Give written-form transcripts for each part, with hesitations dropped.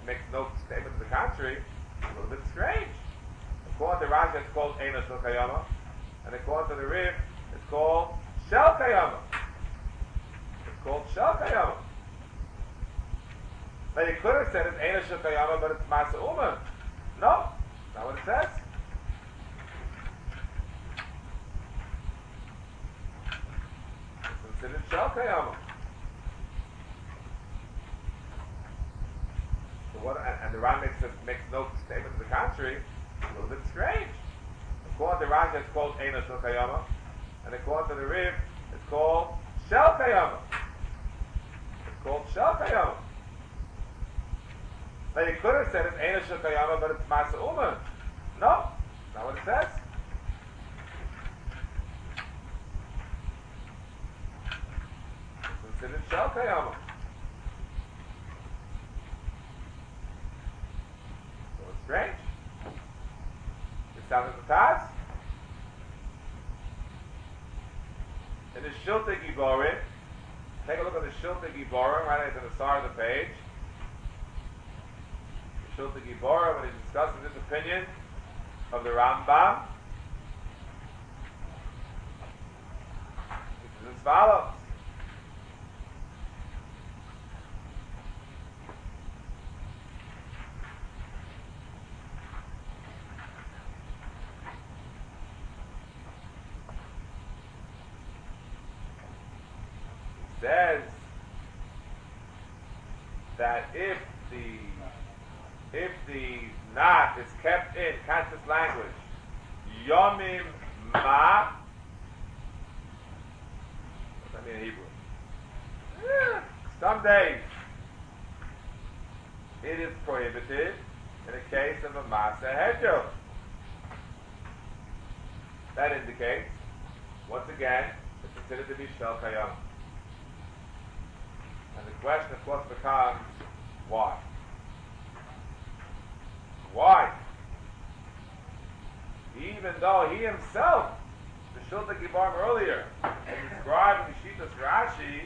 makes no statement to the contrary, it's a little bit strange. According to Rashi, it's called Eino Shel Kayama, and according to the Rif, it's called Shel Kayama. It's called Shel Kayama. Now you could have said it's Eino Shel Kayama, but it's Masa Uman. No, not what it says. It's considered Shel Kayama. So what? And the Ran makes no statement to the contrary. It's a little bit strange. According to Rashi, it's called Eino Shel Kayama, and according to the Rif, it's called Shel Kayama. It's called Shel Kayama. Now you could have said it's Eino Shel Kayama, but it's Masa Uman. No, not what it says. It's considered Shel Kayama. So it's strange. It sounds like the Taz. In the Shiltei Giborim, take a look at the Shiltei Giborim right at the start of the page. The Shiltei Giborim, when he's discussing this opinion of the Rambam, he says as follows. Says that if the knot is kept in, catch this language, yomim ma, what's that mean in Hebrew? Some days it is prohibited in the case of a masa hedjo. That indicates, once again, it's considered to be shel kayam. And the question, of course, becomes, why? Why? Even though he himself, the Shiltei Giborim earlier, and described in Shitas Rashi,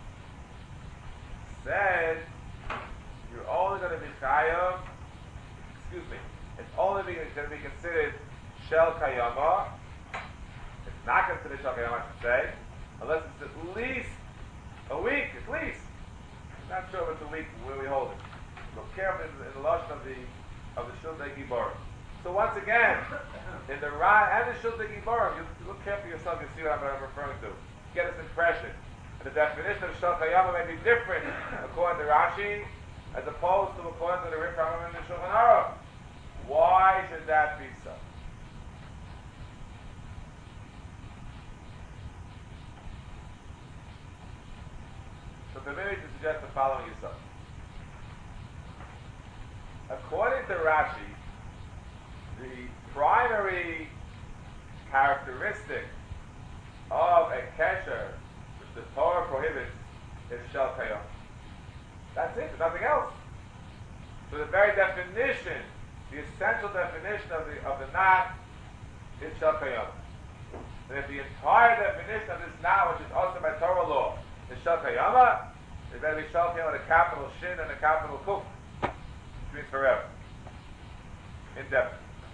said, you're only going to be chayav, it's only going to be considered shel kayama. It's not considered shel kayama, I should say, unless it's at least a week, at least. Not sure if it's a week where we hold it. Look carefully in the lashon of the Shiltei Giborim. So once again, in the Ran and the Shiltei Giborim, you look carefully yourself, you see what I'm referring to. Get this impression. And the definition of Shel Kayama may be different according to Rashi, as opposed to according to the Rif Rambam and the Shulchan Aruch. Why should that be so? So permit me to suggest the following yourself. According to Rashi, the primary characteristic of a kesher which the Torah prohibits is shel kayam. That's it, there's nothing else. So the very definition, the essential definition of the knot is shel kayam. And if the entire definition of this knot, which is also by Torah law, is shel kayama, it better be shel kayama with a capital shin and a capital kuf, which means forever, indefinite.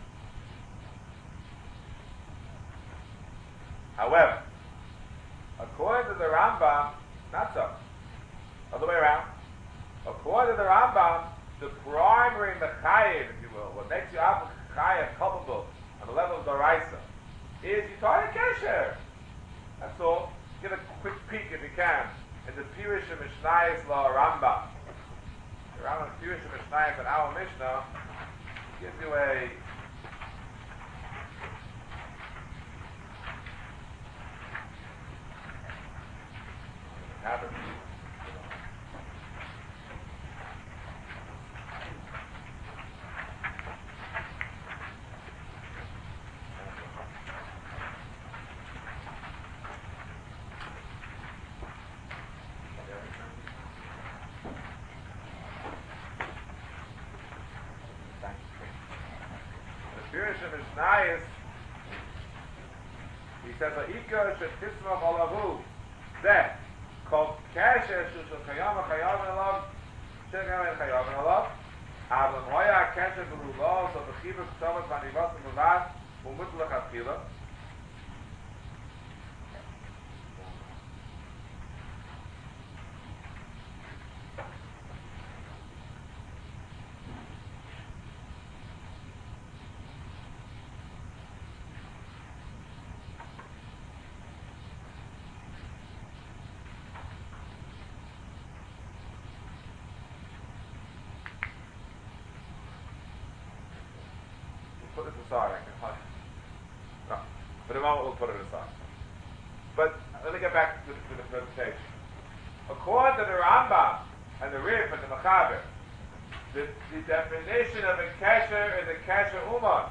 However, according to the Rambam, not so. Other way around. According to the Rambam, the primary mechayev, if you will, what makes you chayev culpable on the level of Doraisa, is you try to kesher. That's all. Give a quick peek if you can in the Pirush and Mishnayos La Rambam. The Rambam Pirush and Mishnayos and our Mishnah gives you a habit. Mishnayos, he says, "Ha'ikar shetismach alavu." That kol kasher shel kayama chayav alav, shel kayama chayav alav. אבל אם היה הקשר בלולו, so בחיבור כתובת והניבוס ומובד, הוא מוטל לכתחילה. Put this aside, I can hush. No. For the moment, we'll put it aside. But let me get back to the presentation. According to the Rambam and the Rif and the Mechaber, the definition of a kesher is a kesher uman.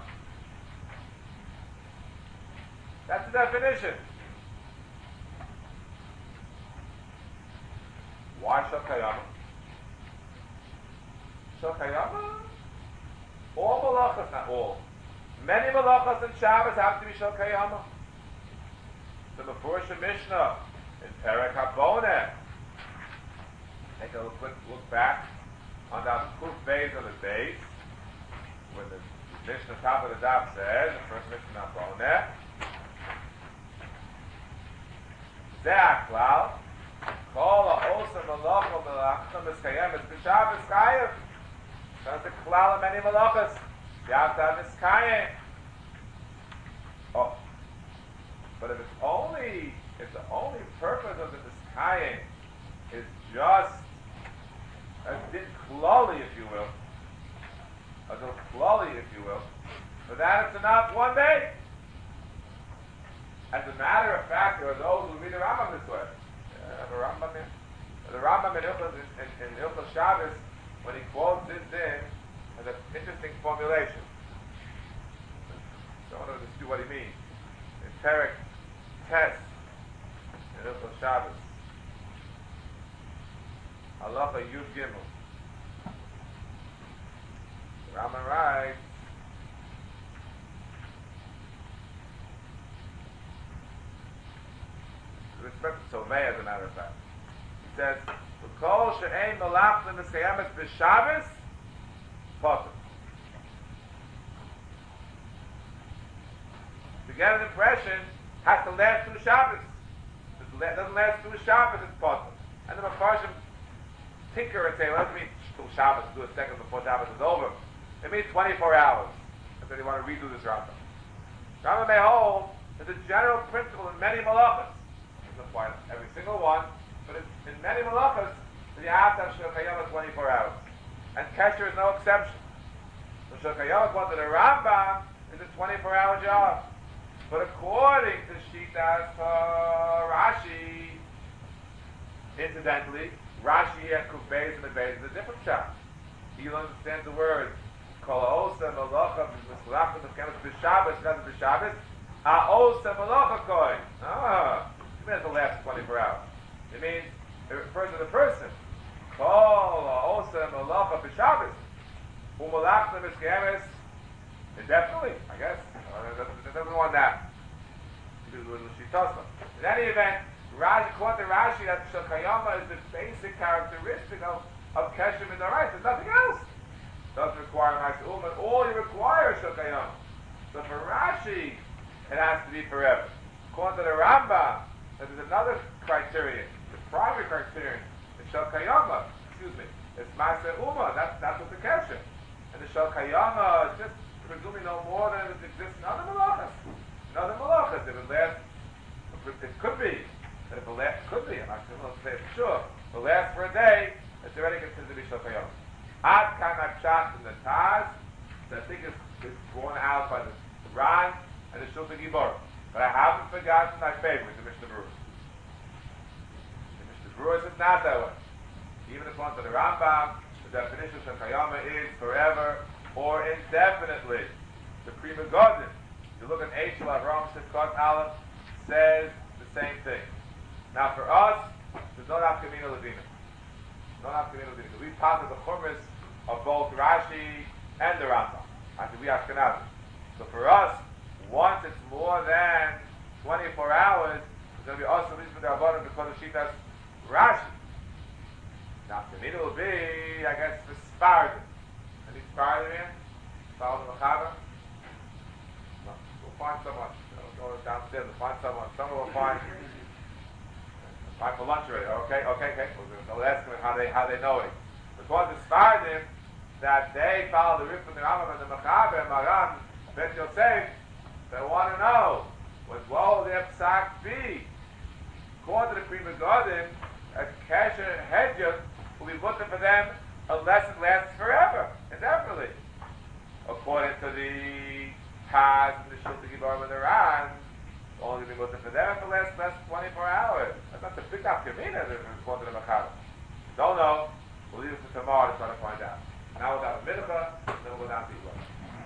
That's the definition. Why Shokayama? Shokayama? All malachas, not all. Many malachas and Shabbos have to be Shel Kayama. The Mefurish Mishnah in Perek HaBoneh. Take a quick look back on that Kuf Beis of the base, when the Mishnah top of the daf says, the first Mishnah HaBoneh, Zeh HaKlal, Kol HaOsa Malacha Malachta Miskayemes B'Shabbos Chayev. That's the klal of many malachas. You have to have this kaye. Oh, but if the only purpose of the miskaye is just a din klali, if you will, a din klali, if you will, for that it's enough one day. As a matter of fact, there are those who read the Rambam this way. The Rambam in Hilchos Shabbos, when he quotes this din, has an interesting formulation. So I want to see what he means. In Perek Tes, in Hilchos Shabbos, Halacha Yud Gimel, the Rambam writes, with respect to Tovei, as a matter of fact, he says, V'kol she'ein malachlim v'skayemes b'Shabbos, potter. To get an impression, has to last through Shabbos. If it doesn't last through Shabbos, it's potter. And the Mefarshim tinker and say, well, it means through Shabbos, do a second before Shabbos is over. It means 24 hours. And so they want to redo this Rambam. Rambam may hold that the general principle in many malachas, doesn't apply to every single one, but in many malachas, you have to have Shel Kayama 24 hours. And Kesher is no exception. So Shel Kayama, according to the Rambam, is a 24-hour job. But according to Shitas Rashi, incidentally, Rashi and Kuf Beis and the Beis is a different shot. He understands the word Kol Ha'osa Malacha B'Mislachim B'Kemes B'Shabbos, not B'Shabbos, Ha'osa Malacha Kohen. It means the last 24 hours. It means it refers to the person. Kol Ha'osa Malacha B'Shabbos, U'Malachim B'Kemes. Indefinitely, I guess. It doesn't want that. In any event, according to Rashi, that Shel Kayama is the basic characteristic of Kesher Midorais. There's nothing else. It doesn't require Ma'aseh Uman. All you require is Shel Kayama. So for Rashi, it has to be forever. According to the Rambam, there's another criterion. The primary criterion is Shel Kayama. It's Ma'aseh Uman. That's what the Kesher. And the Shel Kayama is just presuming no more than it exists in other malachas. In other malachas, if it lasts, it could be. But if it lasts, could be. I'm not going to say it for sure. If it lasts for a day, it's already considered to be Shel Kayama. Ad kan Pshat in the Taz, that I think is borne out by the Ran and the Shulchan Gibor. But I haven't forgotten my favorite, the Mishnah Berurah. The Mishnah Berurah is not that way. Even according to the Rambam, the definition of Shel Kayama is forever or indefinitely. The Pri Megadim, you look at Eichel Avram Sifkot Aleph, says the same thing. Now for us, there's no nafkamina ladina. No nafkamina ladina. We part of the chumras of both Rashi and the Rambam. I think we Ashkenazi. So for us, once it's more than 24 hours, it's going to be also Mizmah D'Rabbanan because of Shitas Rashi. Nafkamina will be, I guess, for Sfardim. And Fire him, follow the Mechaba. No, we'll find someone. Go downstairs and find someone. Someone will find. Time for lunch already. Okay. We'll ask them how they know it. Because it's Fardim that they follow the Rif and the Rambam and the Mechaba and Maran, Bet Yosef, they want to know what will their psak be. According to the Pri Megadim, a kasher hedjot will be mutter for them unless it lasts forever, indefinitely. According to the Taz and the Shulchan Giborim and the Ran, only be mutter for them if it lasts less than 24 hours. That's not the big afkamina according to the Mechaba. Don't know. We'll leave it for tomorrow to try to find out. Now we'll down to Mincha, then we'll go down to Yibla.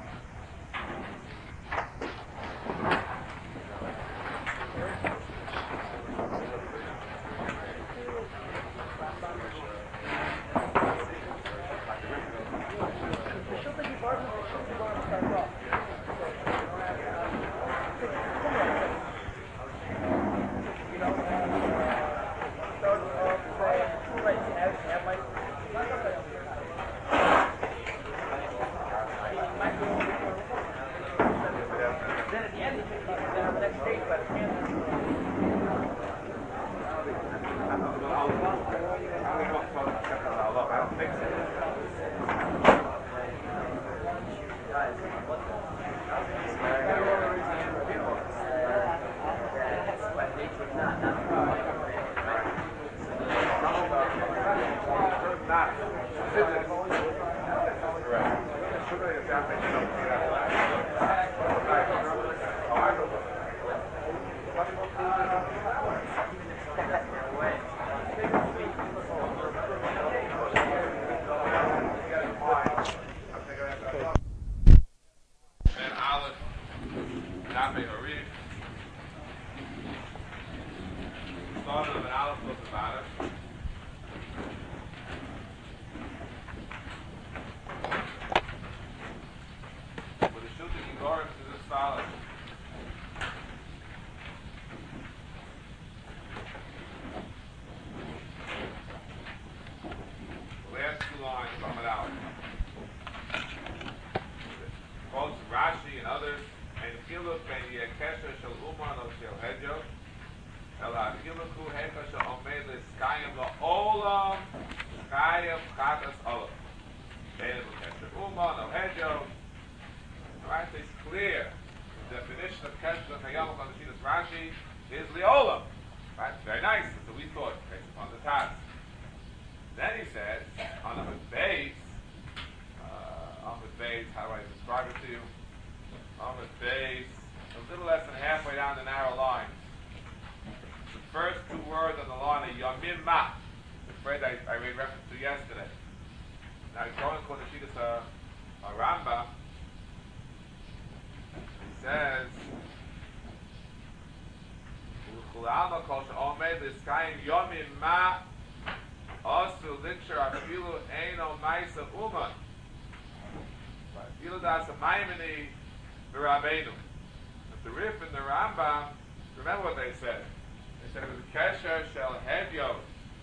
The Rif and the Rambam, remember what they said. They said it was a kesher shel hedyot.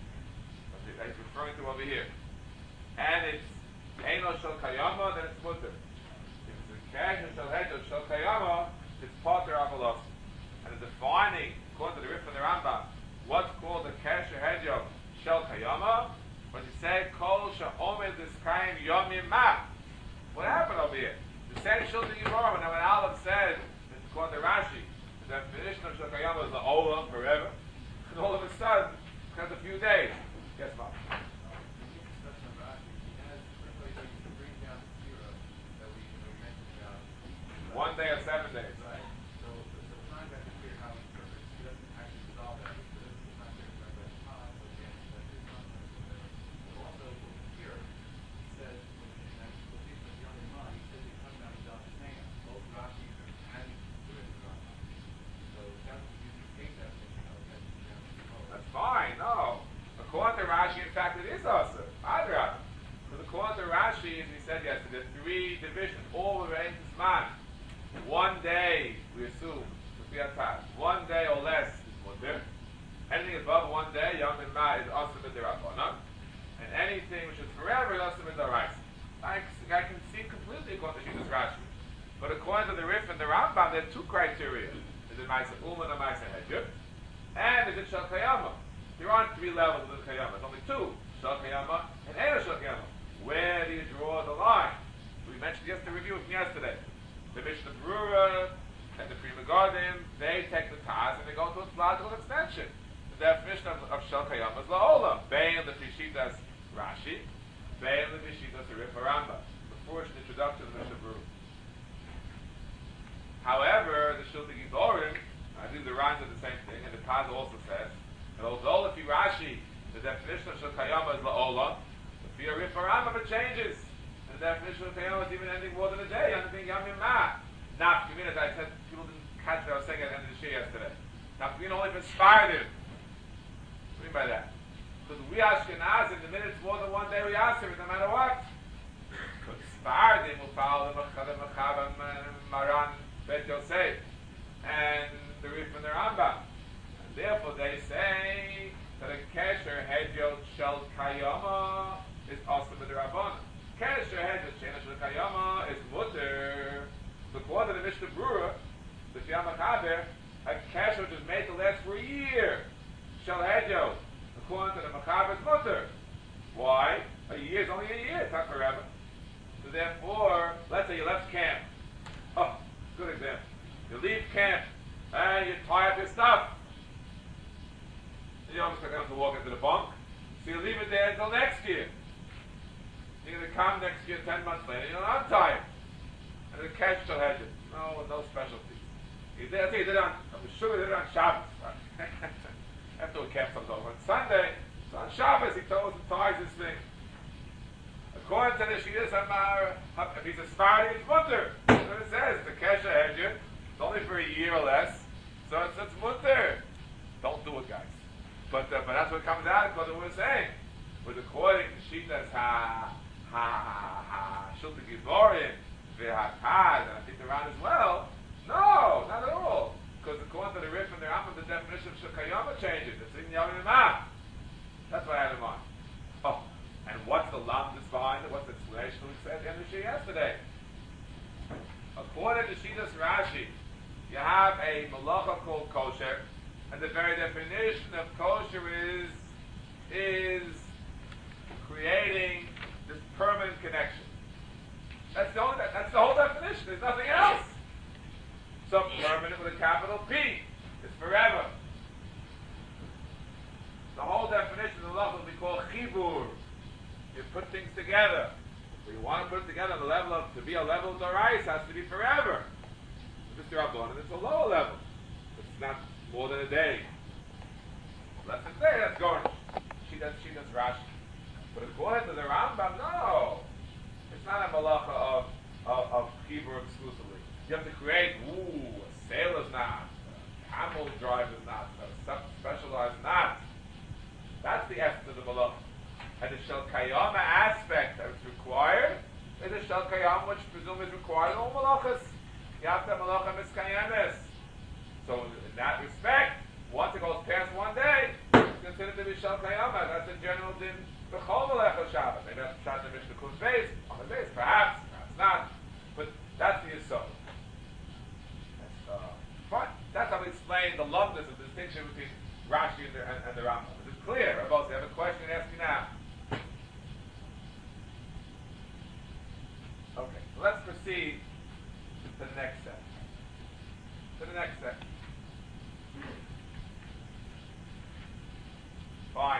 That's referring to over here. And it's eino shel kayama, then it's mutter. If it's a kesher shel hedyot shel kayama, it's pater avalos. And the defining, according to the Rif and the Rambam, what's called a kesher hedyot shel kayama, when you say kol she'omed l'skayim yomim ma. What happened over here? The same Shulchan Giborim, and when Aleph said, according to Rashi, the definition of Shel Kayama is the Olam, forever, and all of a sudden, because a few days. Yes, Mom? One day or 7 days. Right. So it's not that clear how he doesn't actually resolve that. It's not clear about that time, but also here, he says, that's fine, no. According to Rashi, in fact, it is also. Adrab. Because according to Rashi, as we said yesterday, there's 3 divisions, all of it is man. 1 day, we assume, would be a task. 1 day or less is mutter. Anything above 1 day, Yom and Ma, is also mitzvah. And anything which is forever is also mitzvah. I can see be according to Shitas Rashi. But according to the Rif and the Rambam, there are two criteria. Is it Maisa Uman or Maisa Hedjur? And is it Shal Kayama? There aren't three levels of the Kayama. It's only two. Shal Kayama and Eina Shal Kayama. Where do you draw the line? We mentioned the review from yesterday. The Mishnah Brura and the Pri Megadim, they take the Taz and they go to its logical extension. The definition of Shal Kayama is La'olam. Bein the Fishitas Rashi, Bein the Fishitas Rif Rambam. The first introduction of the Mishnah Brura. However, the Shulti Giborim, I think the rhymes are the same thing, and the Taz also says that although if you Rashi, the definition of Shal Kayama is La'olam, if you Rif Rambam, it changes. And the definition of Kayama is even ending more than a day, anything Yam Yamah. Not Kavina, as I said, people didn't catch what I was saying at the end of the year yesterday. Not Kavina only if inspired him. What do you mean by that? Because we Ashkenazim, the minute it's more than one day, we ask him, no matter what. But inspired him, Upal, Machab, Maran, Bet Yosef, and the Rif and the Rambam. And therefore they say that a Kesher Hedjot Shel Kayama is also with the Rabbanon. Kesher Hedjot Shel Kayama is Mutter. So according to the Mishnah Brura, the Shiyamachaber, a Kesher which is made to last for a year. Shel Hedjot. According to the Machaber's Mutter. Why? A year is only a year, it's not forever. So therefore, let's say you left camp. Oh, good example. You leave camp and you tie up your stuff. You almost have to walk into the bunk. So you leave it there until next year. You're going to come next year 10 months later, you'll untie it. And the cash shall hedge it. No specialties. You did it on, I'm sure he did it on Shabbos. After we kept something over on Sunday, so on Shabbos he told us and ties this thing. According to the Shitas Amar, if he's a Sephardi, it's mutter. That's what it says. The Kesha Hedjit, it's only for a year or less, so it's mutter. Don't do it, guys. But that's what comes out because of what we're saying. But according to Shitas Shulti Giborim, V'Hataz, and I think the Ran as well, no, not at all. Because according to the Rif and the Rambam, the definition of Shekayama changes. It's in Yom Yamah. That's what I had in mind. Oh. And what's the lamdas behind it? What's the explanation we said at the end of the Shia yesterday? According to Shitas Rashi, you have a malacha called kosher, and the very definition of kosher is creating this permanent connection. That's the whole definition. There's nothing else. So permanent with a capital P. It's forever. The whole definition of malacha will be called chibur. You put things together. So you want to put it together on the level of, to be a level of Dorais, has to be forever. If it's Rabbanan, it's a lower level. It's not more than a day. Less than a day, that's garnish. She does Rashi. But according to the Rambam, no. It's not a malacha of Hebrew exclusively. You have to create, a sailor's knot, a camel driver's knot, a specialized knot. That's the essence of the malacha. And the Shel Kayama aspect that is required is the Shel Kayama, which presumably is required in all malachas. You have to have malacha miskayemes. So in that respect, once it goes past one day, it's considered to be Shel Kayama. That's a general din b'chol malacha Shabbat. Maybe that's shot in the Mishnah Kuz base, on the base, perhaps not. But that's the yisod. That's fine. That's how we explain the loveness of the distinction between Rashi and the Rambam. Is it clear? Rabbi, you have a question? Ask me now. Okay, so let's proceed to the next step. Fine.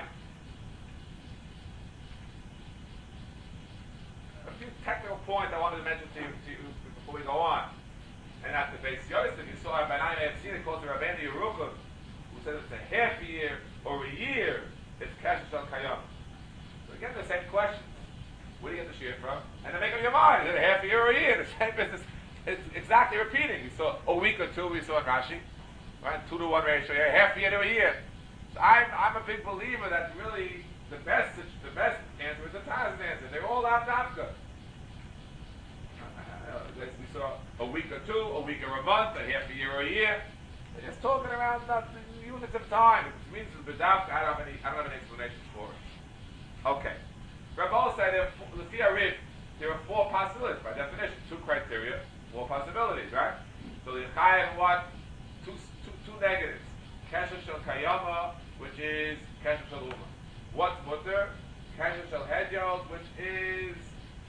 A few technical points I wanted to mention to you before we go on. And at the base Yosef, you saw by now you have seen it called the Rabbeinu Yerucham, who says it's a half a year or a year, it's Kesher Shel Kayama. So again, the same questions. Where do you get the shear from? And then make up your mind. Is it a half a year or a year? The same business. It's exactly repeating. We saw a week or two, we saw Rashi. Right? 2-to-1 ratio. Half a year to a year. So I'm a big believer that really the best answer is the Taz's answer. They're all out Dafka. We saw a week or two, a week or a month, a half a year or a year. They're just talking around the units of time. It means the Dafka, I don't have any explanations for it. Okay. Rabbi said, the Fia Rif, there are four possibilities by definition. Two criteria, four possibilities, right? So the Chayav what? Two negatives. Kesher shel kayama, which is kesher shel uma. What's mutter? Kesher shel hedyot, which is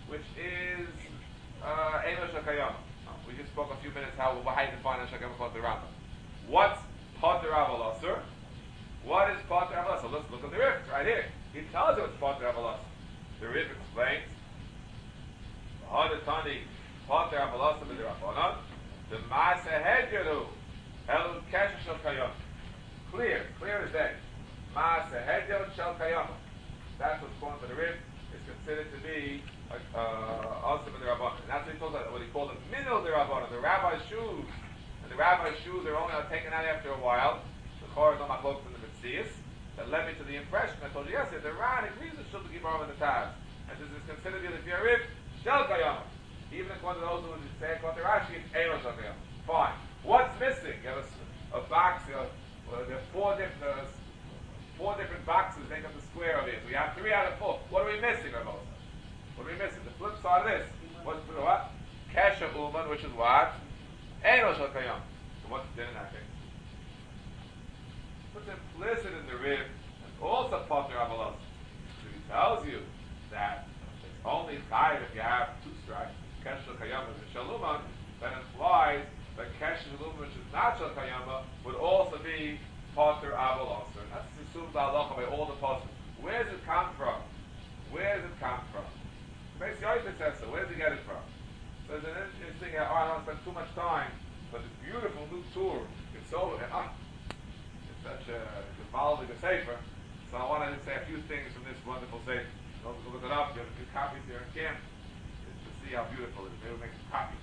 eno shel kayama. We just spoke a few minutes how you define eno shel kayama called the Rambam. What's Pater Avalasur? What is Pater Avalasur? Let's look at the Rif right here. He tells you it's Pater Avalasur. The Rif explains. Hadatani Pater Avalasur b'derabbanan. The Maaseh Hedyaru Elu Kesher Shel Kayama. Clear as day. Maaseh Hedyaru Shel Kayama. That's what's called for the Rif. Is considered to be also b'derabbanan. And that's what he calls it. What he called the minul derabbanan. The rabbi's shoes. And the rabbi's shoes are only taken out after a while. The Chorah no machlokes in the Metzias. That led me to the impression I told you yesterday. The Ran agrees with Shul Gemara in the Taz. And this is considered to be a Rif Shel Kayama. Even according to those who would say, according to Rashi, it's Eino Shel Kayama. Fine. What's missing? You have a box. There are four different boxes make up the square of it. So we have 3 out of 4. What are we missing, Rabbi? What are we missing? The flip side of this. What's what? Kesher Uman, which is what? Eino Shel Kayama. So what's the din in that case? What's implicit in the Rif and also Pater Avalasur. So he tells you that it's only chayiv if you have 2 strikes, Kesher Shel Kayama and Shel Uman, that implies that Kesher Shel Uman, which is not Shel Kayama, would also be Pater Avalasur. And that's assumed halacha by all the poskim. Where does it come from? Basically, Yosef says so. Where does he get it from? So there's an interesting thing. I don't want to spend too much time, but this beautiful new tour. It's so it's such a gevaldige sefer. So I want to say a few things from this wonderful sefer. Don't look it up. You have a few copies here in camp to see how beautiful it is. Maybe we'll make some copies.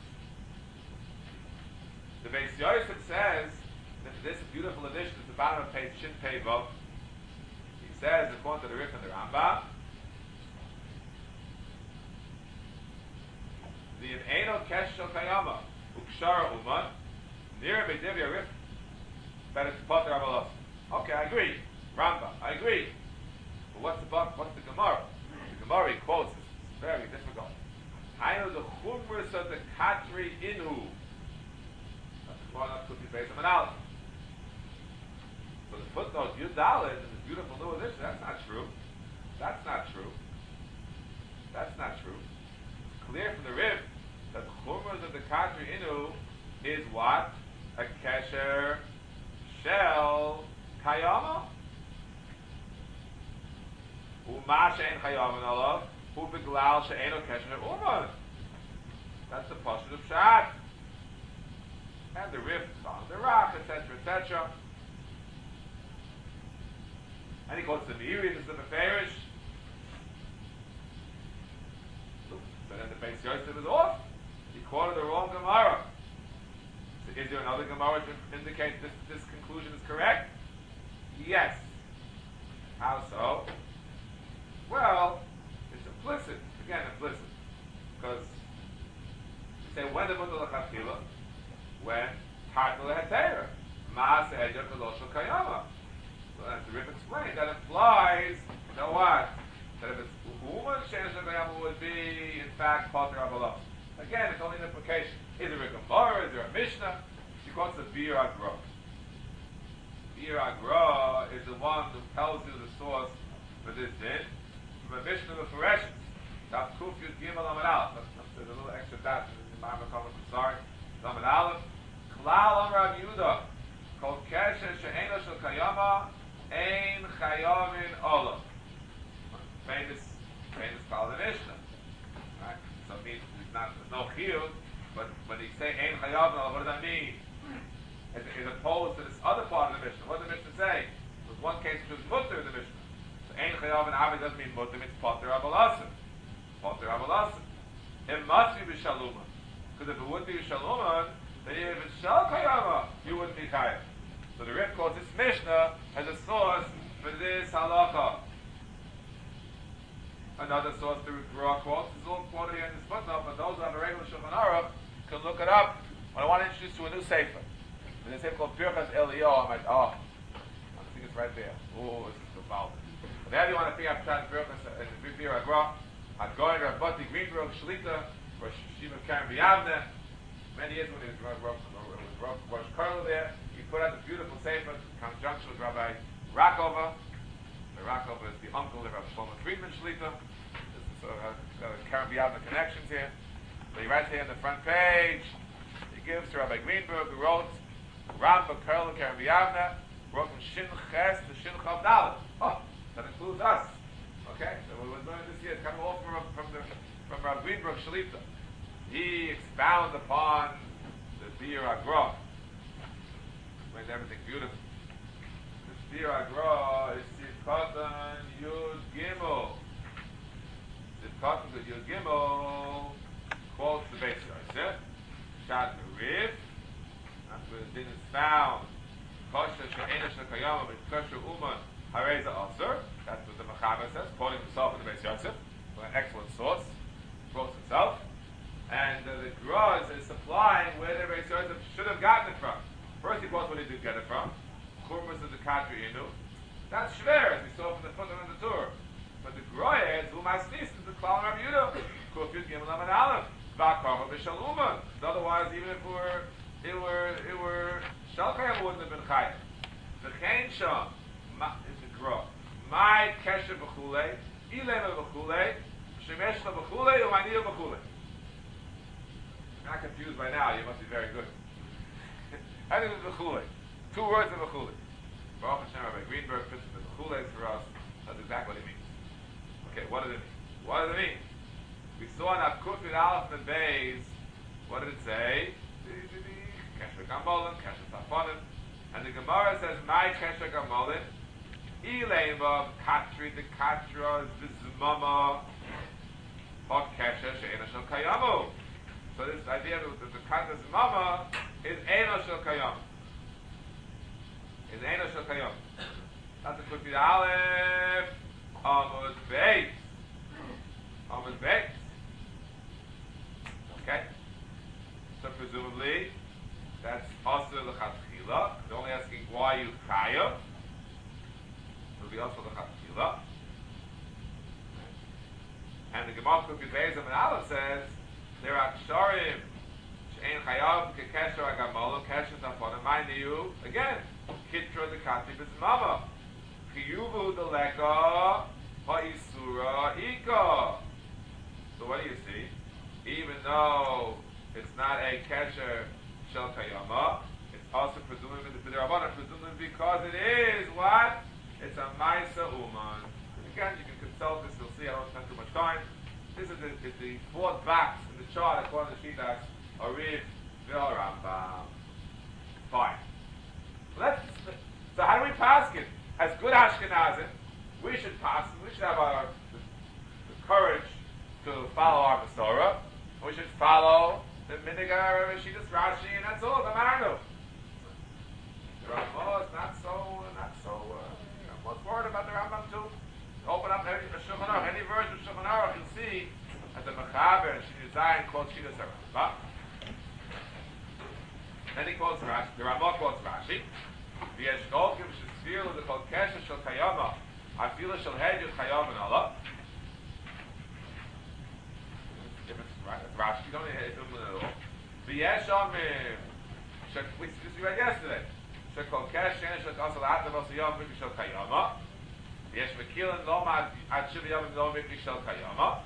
The Beis Yosef says that this beautiful edition is the bottom of page Shin Pei Vav. He says, according to the Rif and the Rambam, the Eino Kesher Shel Kayama Ukshara Uman Nira Beidivya Rif that it's Pater Avalasur. Okay, I agree. Rambam, I agree. But what's the Gemara? The Gemara he quotes is very difficult. I know the Chumras of the Katri Inhu. That's the Gemara that could be based on an Aleph. So the footnote Yudalid in this beautiful new edition, that's not true. It's clear from the Rif that the Chumras of the Katri Inu is what? A Kesher Shel Kayama. Uma she'en Kayama nalav, hu beglal she'eno Kesher Uman. That's the Pashut of Pshat. And the Rif on the rock, etc. And he quotes the Meiri, this is the Meferish. So then the Beis Yosef is off. He quoted the wrong Gemara. So is there another Gemara to indicate this conclusion is correct? Yes. How so? Well, it's implicit. Again, implicit. Because you say, when the Mutter L'Chatchila? When Tartal L'Hetera. Maaseh Hedyaru V'lo Shel Kayama. So as the Rif explained, that implies, you know what? That if it's Uman She'en Shel Kayama would be, in fact, Pater Avalasur. Again, it's only an implication. Is there a Gemara? Is there a Mishnah? She quotes the Bir Agra. Bir Agra is the one who tells you the source for this din. From a Mishnah of Phoreshes. That's Kuf Yud Gimel Amud Aleph. There's a little extra dash in my comment. I'm sorry. Amud Aleph. Klal Amar Rav Yehuda. Kol Kesher She'eno Shel Kayama Ein Chayamin Olav. Famous Klal of the Mishnah. Right? So it means there's no chiyuv, but when they say Ein Chayamin Olav, what does that mean? As opposed to this other part of the Mishnah. What does the Mishnah say? There's one case which is mutter in the Mishnah. So Ein Chayamin Olav doesn't mean mutter, it means Pater Avalasur. It must be B'Shaluma. Because if it would be B'Shaluma, then if it's Shel Kayama, you wouldn't be Chayav. So the Rif quotes this Mishnah as a source for this halacha. Another source the Ra quotes is all quoted here in this footnote, but those who have a regular Shulchan Aruch can look it up. When I want to introduce you to a new sefer. There's a sefer called Pirchas Eliyahu. I'm like, I think it's right there. Oh, this is so powerful. Whenever you want to figure out Pirchas and Bir Agra, I'm going to Rav Monty Greenberg, Shalita, Rosh Shiva Karen B'Yavne. Many years when he was Rosh Colonel there, he put out this beautiful sefer in conjunction with Rabbi Rakova. Rakova is the uncle of Rabbi Shlomo Friedman Shalita. So Karen B'Yavne connections here. So he writes here on the front page, he gives to Rabbi Greenberg, who wrote Ramba Kerl Karen B'Yavne, wrote from Shin Ches to Shin Chav Dalet. Oh, that includes us. Okay, so we were learning this year. It's coming all from Rabbi Greenberg Shalita. He expounds upon the Bir Agra. Explains everything beautiful. The Bir Agra is Sivkatan Yud Gimel. Sivkatan Yud Gimel quotes the base Yosef. Shad Meriv. That's where the din is found. Kosher She'ena Shekayama B'Kosher Uman Hareza Aser. That's what the Mechaber says, quoting himself in the base Yosef. An excellent source. Quotes himself. And the Graz is supplying where the base Yosef should have gotten it from. First he quotes where he did get it from. Churmas of the Kadri Inu. That's Shver, as we saw from the footnote in the tour. But the Groya is Umastis is the Klal Rabbi Yudah. Kufyud Gimel Amad Aleph. Vakama B'Shaluma. Otherwise, even if it were Shalkayim wouldn't have been Chayim. The Chain Sham is the Groya. My Kesher B'Chulei, Ilema B'Chulei, Shemeshla B'Chulei, Umaniyah B'Chulei. If you're not confused by now, you must be very good. I think it's B'Chulei. 2 words of B'Chulei. Baruch Hashem, Rabbi Greenberg fits the B'Chulei for us. That's exactly what it means. Okay, what does it mean? What does it mean? We saw in Avkut with Aleph and Beis, what did it say? Kesher Gamolin, Kesher Safonim. And the Gemara says, My Kesher Gamolin, Ileva Katri, the Katra, Vizmama, Hot Kesher, She'ena Shel Kayamu. So this idea that the Katra Zmama is Ena Shel Kayamu. Is Ena Shel Kayamu. That's the Kutbid Aleph, Amud Beis. Amud Beis. Okay? So presumably, that's also L'Chatchila. They're only asking why you Chayav. It'll be also L'Chatchila. And the Gemara Kufid Beis and Aleph says, there are Ksharim, She'en Chayav, Kekesher Agamolo, Kesher Tafonim, mind you, again, Kitra the Kati B'Zmama, Kiyuvu the Leka, Ha'isura Ika. So what do you see? Even though it's not a Kesher Shel Kayama, it's also presumably because it is what? It's a Maisa Uman. Again, you can consult this, you'll see, I don't spend too much time. This is the 4th box in the chart according to Shitas, Ariv, Vil Rambam. Fine. So how do we pass it? As good Ashkenazim, we should pass it. We should have the courage to follow our Masorah. We should follow the Minigar, Shitas, Rashi, and that's all, the Marno. The Rambam is not so what's worried about the Rambam too? Open up any version of Shulchan Aruch, you'll see that the Mechaber and Shin Zayin quotes Shitas HaRambam. Then he quotes Rashi. The Rambam quotes Rashi. V'yesh golkim shesfiru l'kol kesher shel kayama afila shel hedyu chayam and Allah. If it's Rashi, you don't need to do it at all. V'yesh amim. This we read yesterday. Shekol kesher shel kasal atav asiyam v'ki shel kayama. Yes, Mekilan Lom Ad Shiva Yom Lom Mikri Shel Kayama.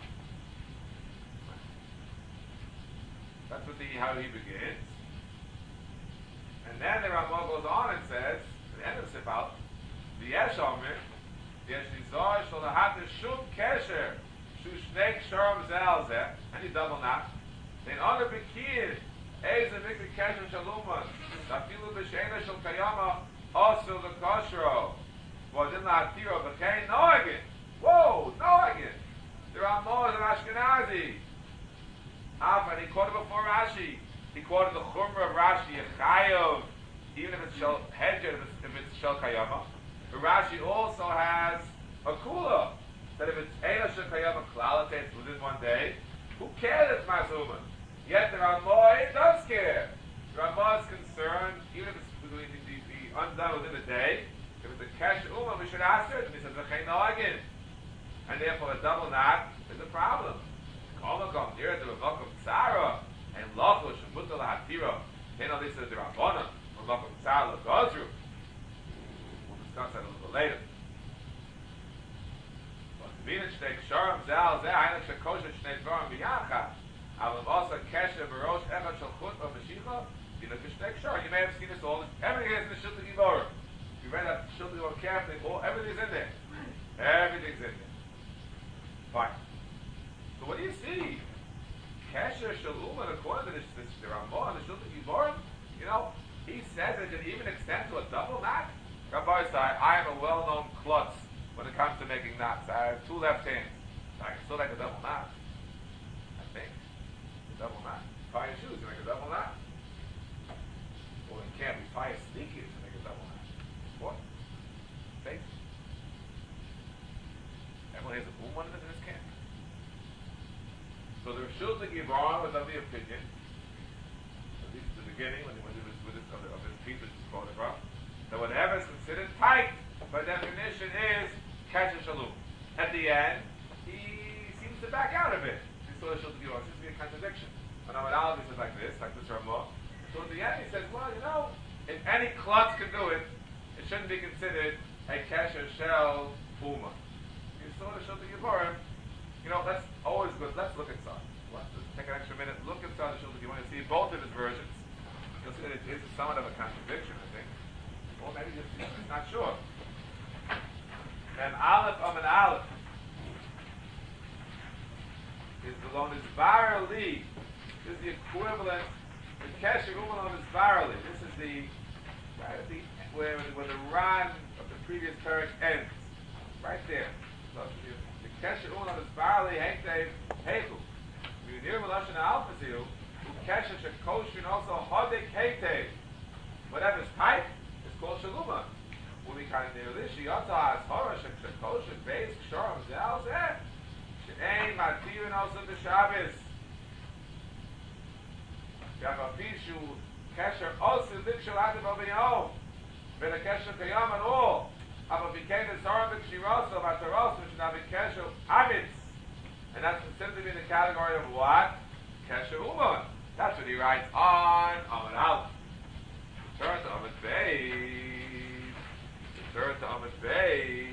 That's what how he begins. And then the Rambam goes on and says, at the end of the Sifal, the Yesh Omer, the Yesh Nizor Shel Lahat Shum Kesher Shu Shnei Ksharim Zel Zeh, and he double knot. Then other Bekir Eze Mikri Kesher Shaluman Nafilu B'Sheina Shel Kayama Osu L'Koshro. Was in La Tiro, but okay, no again. Whoa, no again. There are more than Ashkenazi. And he quoted before Rashi. He quoted the Chumrah of Rashi, Chayav, even if it's Shel Hedger, if it's Shel Kayama. But Rashi also has a Kula, that if it's Eila Shel Kayama Klal, it's within one day. Who cares it's Masuman? Yet there are more, it does care. The Ramah is concerned, even if it's going to be undone within a day. If it's a Kesh Uma, we should ask it. And he says, V'chein Noagin. And therefore, a double knot is a problem. Makom, near to the Makom Tzara, and Lacho Shemutal Hatira, then all this is the Rabbanon, from Makom Tzara Gozru. We'll discuss that a little later. But the Vina Shtei Ksharim Zal Zeh, Einak Shekosha Shnei Dvarim B'Yachad, Aval Vasa Kesher Barosh Echad Shal Chut or Mashicha, Vina Shtei Ksharim. You may have seen this all. Everything is in the Shulchan Gibor. You read that Shulchan Gibor carefully. Everything's in there. Everything's in there. Fine. So what do you see? Kesher Shaluman, according to the Ramah and the Shulchan Gibor, you know, he says it can even extend to a double knot. Rabbi said, I am a well-known klutz when it comes to making knots. I have two left hands. I can still make a double knot. I think. A double knot. Tie your shoes to make a double knot. Well, you can't. We tie your sneakers to make a double knot. What? Faith. Everyone has a boom one in this camp. So the Shulchan Gibor was of the opinion, at least at the beginning, when he was with this, of his piece which is quoted from, that whatever is considered tight, by definition, is Kesher Shalom. At the end, he seems to back out of it. He saw the Shulchan Gibor. It seems to be a contradiction. When Amalal is like this Ramah. So at the end, he says, well, you know, if any klutz can do it, it shouldn't be considered a Kesher Shel Puma. You saw the Shulchan Gibor. You know, that's always good. Let's look inside. Let's just take an extra minute. Look inside the Shulchan. You want to see both of his versions. You'll see that it is somewhat of a contradiction, I think. Or maybe just he's not sure. And Aleph Amen Aleph is below this virally. This is the equivalent. The Kesher Uman on this virally. This is the right at the where the Ran of the previous parak ends. Right there. So the Kesher Uman on this virally ain't they heichu. We near Melashon Alphaziu. Kesher Shekoshin also Hodek Heitev. Whatever's tight is called Shaluma. When we kind of near this, Shiyata as Horah Shekoshin, Beis, Ksharim, Zal, Zeh. She'ein Matirin also the Shabbos. Yavafishu Kesher also Likshal Adav Aviyom. But a Kesher Kayam and all. Aber became the Zarabik Shirasa, Vataros, which now be Kesher Amitz. And that's considered to be in the category of what? Kesher Uman. That's what he writes on Amud Aleph. Turn to Amud Beis. Turn to Amud Beis.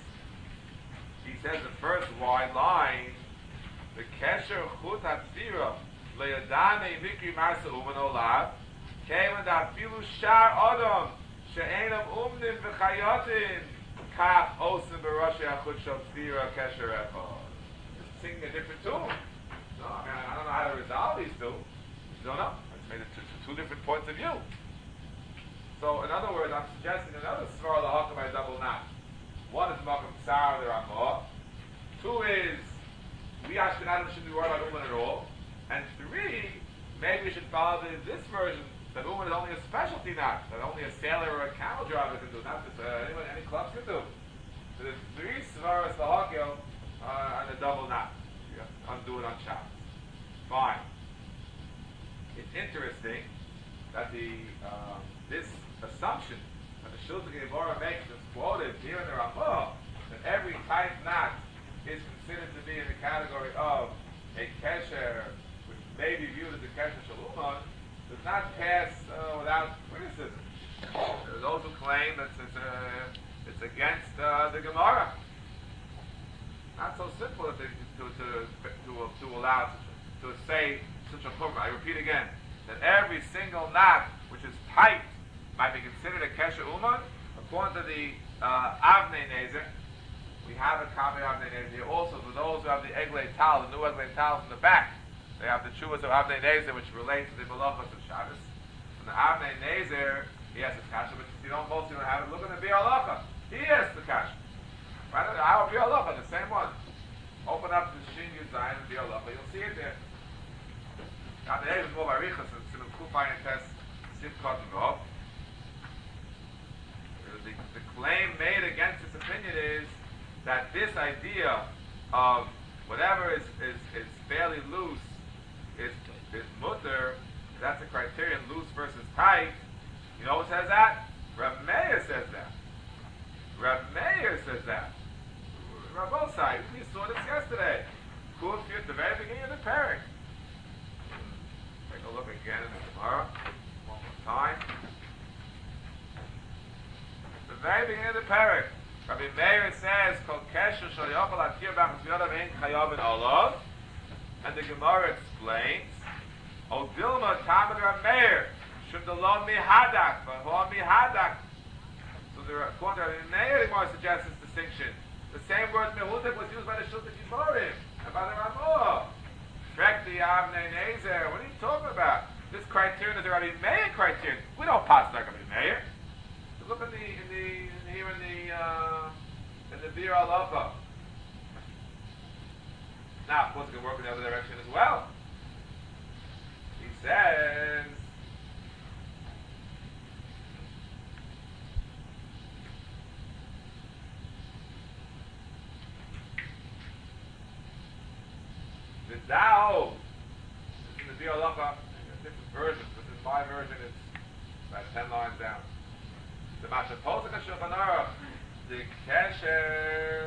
He says the first wide line, the Kesher Chut HaTzira Le'yadane Mikri Marsa Uman Olav Kevan Dafilu Shar Adam She'enam Umnim V'chayotin Kach Osim B'Roshi HaChut Shal Tzira Kesher Echad. Just singing a different tune. No, I don't know how to resolve these two. No. I just made it two different points of view. So, in other words, I'm suggesting another Svar L'Hakam by double knot. One is Makom Tzara the Ramah. Two is we Ashkenazim shouldn't be worried about Uman at all. And three, maybe we should follow this version that Uman is only a specialty knot, that only a sailor or a camel driver can do, not just any clubs can do. So there's three Svaras L'Hakam on the double knot. You have to undo it on Shabbos. Fine. It's interesting that this assumption that the Shulchan Gibor makes is quoted here in the Ramah, that every tight knot is considered to be in the category of a kesher, which may be viewed as a kesher shaluma, does not pass without criticism. There are those who claim that it's against the Gemara. Not so simple to allow to say such a chumrah. I repeat again, that every single knot which is tight might be considered a kesher uman. According to the Avnei Nezer, we have a copy of Avnei Nezer here also for those who have the Eglei Tal, the new Eglei Tal in the back. They have the Chuvas of Avnei Nezer, which relates to the Malachos of Shabbos. And the Avnei Nezer, he has a kasha, but if you don't both have it, look at the Biur Halacha. He has the kasha. Right? Our Biur Halacha, the same one. Open up the Shin Yud Zayin and Biur Halacha, you'll see it there. Now the Eglei is more barichas, and Simon Kufayin test Simchat V'Hov. The claim made against this opinion is that this idea of whatever is fairly loose is mutter. That's a criterion, loose versus tight. You know who says that? Rav Meir says that. Rav Meir says that. Rav Osai, we saw this yesterday. Kuf you at the very beginning of the parak. Take a look again in the Gemara. One more time. The very beginning of the parak. Rabbi Meir says, Kol kesher shal yochel atir b'achas v'yodav ein chayav in olav. And the Gemara explains, O Dilma Tamid Rabbi Meir, Shum Delon Mihadak, V'ho Mihadak. So according to Rabbi Meir, the Gemara suggests this distinction. The same word Mehudak was used by the Shulchan Giborim and by the Ramah. Trek the Avnei Nezer. What are you talking about? This criterion is the Rabbi Meir criterion. We don't pass like Rabbi Meir. So look in the Bir Alacha. Now, of course, it can work in the other direction as well. He says, the Tao, this is the Bir Alacha, different versions, but in my version it's about 10 lines down. The Masha Posaka Shulchan Aruch, the Kesher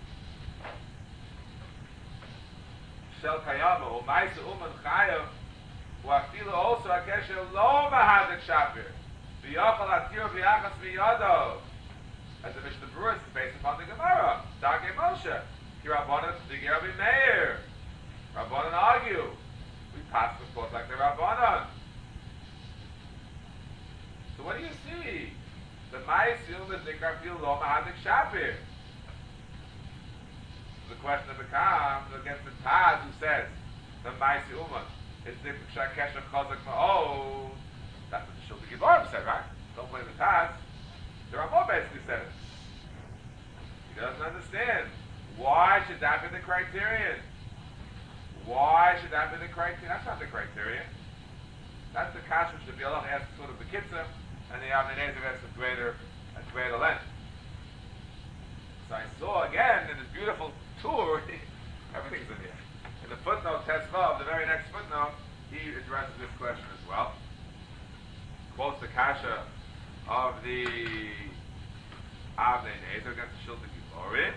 Shel Kayama, or Maisa Uman Chayav, who afilu also a Kesher Lo Mahadik Shapir, V'yochel Atir V'yachas V'yado. As the Mishnah Berurah is based upon the Gemara, Dagei Moshe, Rabbanan the Rabbi Meir. Rabbanan argue. We pass the course like the Rabbanan. So what do you see? The Ma'asim is Dikar Fil Lo Mahadik Shapir. The question becomes against the Taz who says the Ma'asim Uman is Dikar Kesher Chazak Ma'od. That's what the Shulchan Giborim said, right? Don't blame the Taz. The Ramah basically said it. He doesn't understand. Why should that be the criterion? Why should that be the criterion? That's not the criterion. That's the kasha which the Bialach asks sort of the kitzah, and the Avnei Nezer asks a greater length. So I saw again in this beautiful tour, everything's in here. In the footnote, Tesvav, the very next footnote, he addresses this question as well. Quotes the kasha of the Avnei Nezer against the Shulchan Giborim.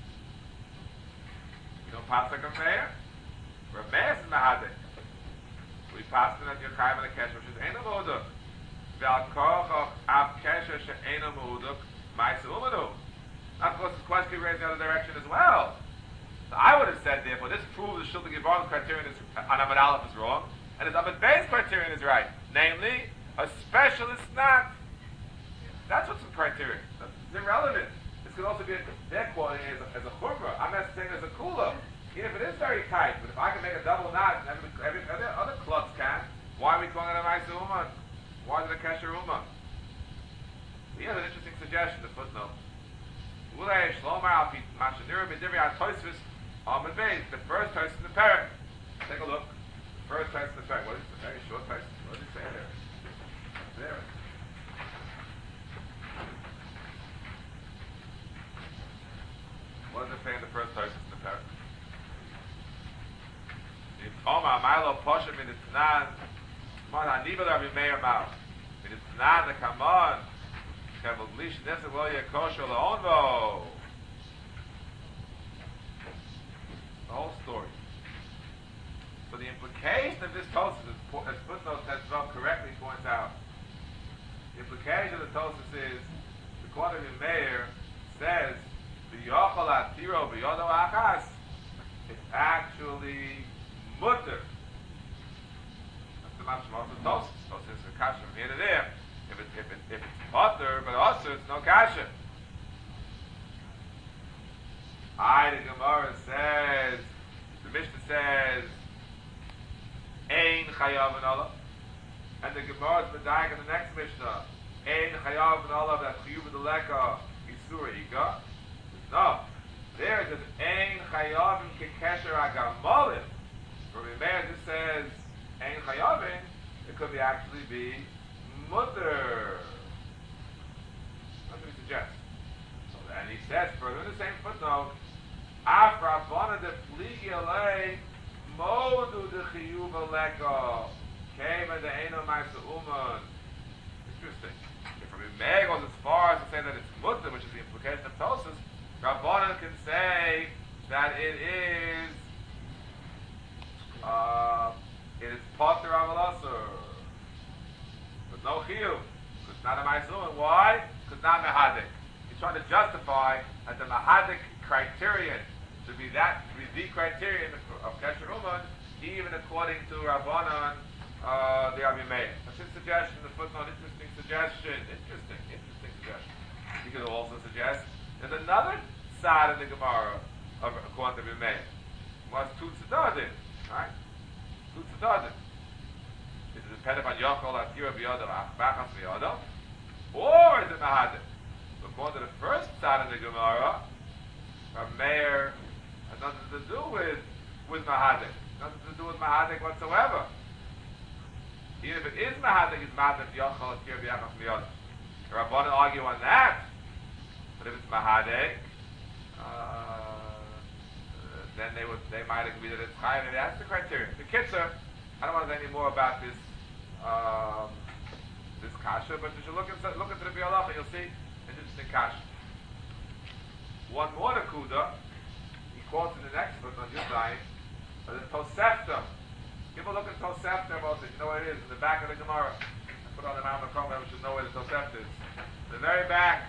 You don't pass like a mayor. Ramesh is Mahadik. We passed it at Yochayim and the Kesher, which is Eino Mehuduk. Ve'al Korach Av Kesher she'Eino Mehuduk Ma'aseh Umanu. Of course, this question can be raised the other direction as well. So I would have said, therefore, this proves the Shulchan Giborim criterion on Amud Aleph is wrong, and his Amud Beis criterion is right. Namely, a specialist not. That's what's the criterion. It's irrelevant. This could also be they're quoting it as a chumrah. I'm not saying as a kula. Even if it is very tight, but if I can make a double knot, and every other klutz can, why are we calling it a Ma'aseh Uman? Why is it a Kesher Uman? He has an interesting suggestion, the footnote. The first Tosfos in the parak. Take a look. The first Tosfos in the parak. What is the very short Tosfos? What does it say there? There. What does it say in the first Tosfos in the parak? Omar Milo Posha Minitnan Mon Haniva Rabbi Meir Mao Minitnan the Kamon Kavel Lish Nesa Loya Kosher Laonvo. The whole story. So the implication of this Tosfos, as footnote Tesvav correctly points out, the implication of the Tosfos is the Quad Rabbi Meir says V'yochel Atiro V'yodo Achas. It's actually mutter. That's the mashma of the Tosfos. Tosfos is a kasha from here to there. If it's mutter, but also it's no kasha. The Gemara says, the Mishnah says, Ein chayav and olav. And the Gemara is medayik in the next Mishnah, Ein chayav and olav, that's chiyuv and the leka, isura ika. No. There it says, Ein chayav and kekesher agamolim. Rabbi Meir just says, Ein chayavin, it could be actually be mutter. That's what he suggests. So, and he says further in the same footnote, Af Rabbana de Fligi Alei Modu de Chiyuv Aleko Came and the Eino Ma'aseh Uman. Interesting. If Rabbi Meir goes as far as to say that it's mutter, which is the implication of Tosfos, Rabbana can say that it is it is potter avalosur. With no chiyuv. It's not a ma'isumin. Why? Because not mehadik. He's trying to justify that the mehadik criterion should be the criterion of Kesher Uman, even according to Rabbanan, the Rabbi Meir. That's his suggestion, the footnote, interesting suggestion. Interesting suggestion. You could also suggest there's another side of the Gemara of according to Rabbi Meir. Was two tzedadim, right? Two tzedadim. Is it dependent on Yochol Atira B'Yodam Achbachas B'Yodam, or is it Mahadik? According to the first side of the Gemara, Rabbi Meir has nothing to do with Mahadik. Nothing to do with Mahadik whatsoever. Even if it is Mahadik, it's Mahadik Yochol Atira B'Yachas B'Yodam. The Rabbanan argue on that. But if it's Mahadik, then they might agree that it's high, and that's the criterion. The Kitzur, I don't want to say any more about this this kasha, but you should look into the Rabbi Halacha, you'll see an interesting kasha. One more nakuda, he quotes in the next book on Yudayim, but it's Tosefta. Give a look at Tosefta about it. You know what it is? In the back of the Gemara. I put on the Mount Makom, we should know where the Tosefta is. The very back.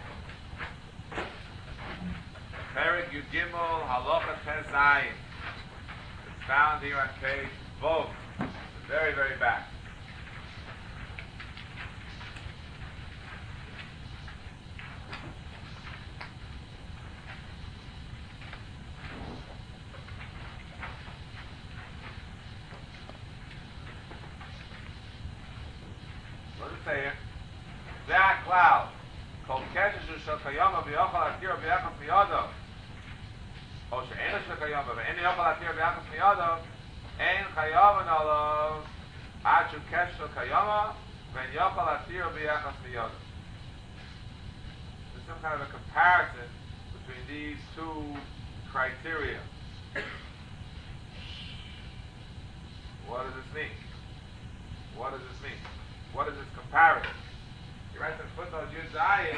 Perik Yud Gimel Halacha Tes Zayin. It's found here on page Vov, the very, very back. What does it say here? That cloud. Kol Kesher Shel Kayama V'Yochal Atira B'Yachas Miyadav. או שאין יש לקיים, ואין יוכל להתיר ביחס מידו, אין חייב עליו עד שהוא קשר קיימה, ואין יוכל להתיר ביחס מידו. There's some kind of a comparison between these two criteria. What does this mean? What does this mean? What is this comparison? He writes in footnote Yud Zayin,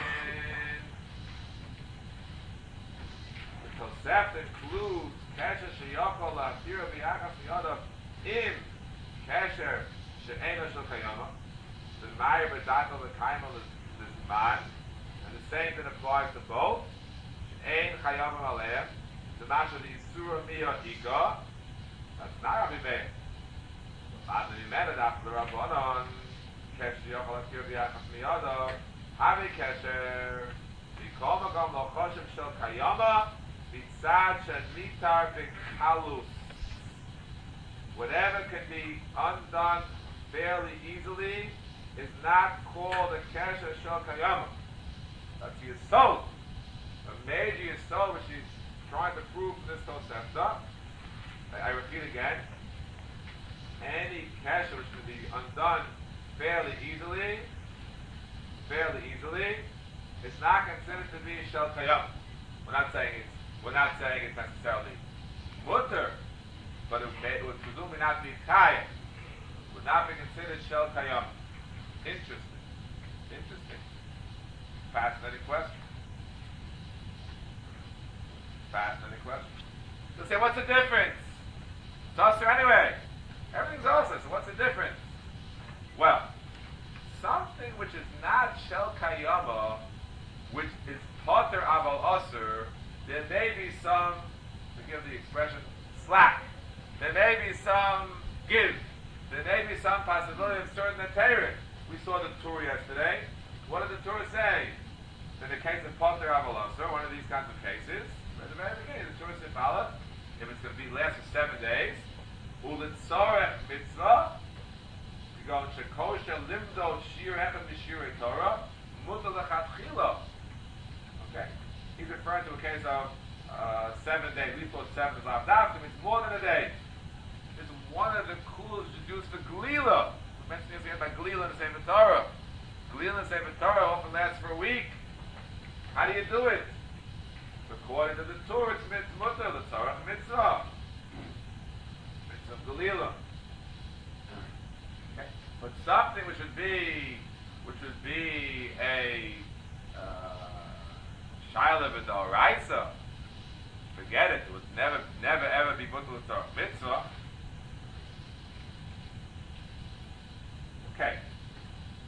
Tosefta includes Kesher Sheyachol La'atira B'Yachas Miyadav im Kesher She'eino Shel Kayama. The Meir B'Dato L'Kaima L'Zman, and the same thing applies to both. She'ein Chayamim Aleim, the Masha L'Yisura Miya Ika. That's not Rabbi Meir. But Rabbi Meir after the Rabbanon, Kesher Sheyachol La'atira B'Yachas Miyadav, Havi Kesher V'Kol Magam Lo Choshev Shel Kayama. Whatever can be undone fairly easily is not called a kesher shel kayama. That's yesod. A major yesod which he's trying to prove from this Tosefta. I repeat again. Any kesher which can be undone fairly easily, it's not considered to be shel kayama. We're not saying it's necessarily mutter, but it would presumably not be chayim. Would not be considered shel kayam. Interesting. Fascinating question. So say, what's the difference? It's also anyway. Everything's also. So what's the difference? Well, something which is not shel kayama, which is potter aval asur, there may be some, forgive the expression, slack. There may be some give. There may be some possibility of certain Torah. We saw the Torah yesterday. What did the Torah say? In the case of Potter Aval Asur, one of these kinds of cases, at the very beginning, the Torah said, if it's going to be last for 7 days, Ulitzorech mitzvah, you go, Shekosha limdo shir hechem b'shirei Torah, mutar lechatchila. Okay? He's referring to a case of 7 days. We thought 7 is left out. It's more than a day. It's one of the coolest Jews for Glila. We mentioned yesterday about Glila in the Sefer Torah. Glila in the Sefer Torah often lasts for a week. How do you do it? According to the Torah, it's mitzvah, the Torah mitzvah. Mitzvah Glila. Okay. But something which would be a Shaila v'doraisa, forget it. It would never ever be put to the Torah mitzvah.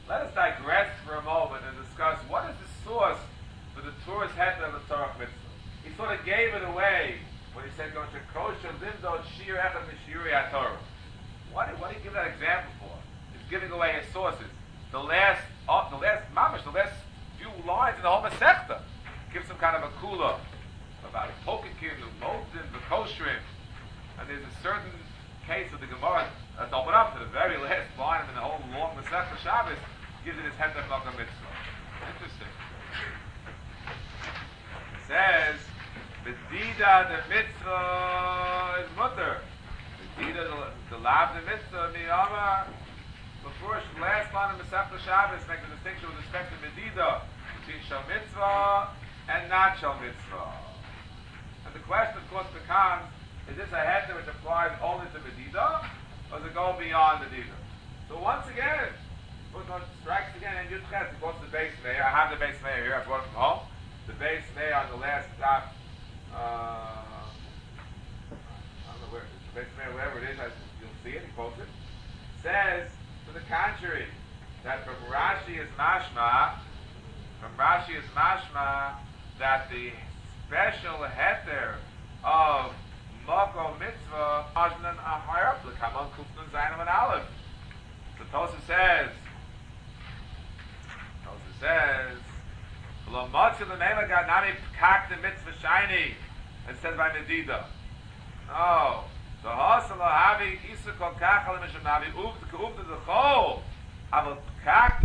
Let us digress for a moment and discuss what is the source for the Torah's head of the Torah mitzvah. He sort of gave it away when he said, "Going to kosher limdod shir echad mishiri haTorah." What do you give that example for? He's giving away his sources. The last few lines in the whole Masechta give some kind of a kula about pokikim, the modim, the koshrim, and there's a certain case of the Gemara that's open up to the very last line in the whole long Masechta Shabbos gives it his head of Malka Mitzvah. Interesting. It says, "B'dida the mitzvah is mutter." B'dida the lav the mitzvah miyama. The first last line of Masechta Shabbos makes a distinction with respect to B'dida between shal mitzvah and not shal mitzvah. And the question, of course, becomes: is this a head which applies only to B'dida, or does it go beyond B'dida? So once again, footnote strikes again in Yudches. He quotes the base mayor. I have the base mayor here. I brought it from home. The base mayor on the last stop. I don't know where it is. The base mayor, wherever it is, you'll see it. He quotes it. Says, to the contrary, that from Rashi is mashma, that the special heter of Moko mitzvah ajnan ahayar l'kamon kufnun zayin and aleph. The Tosaf says, "Lo motzi l'meila ganami pkak the mitzvah shiny," and said by Medida. No, so hasel havi isa kol kachal mishum havi uvd the chol, aval pkak.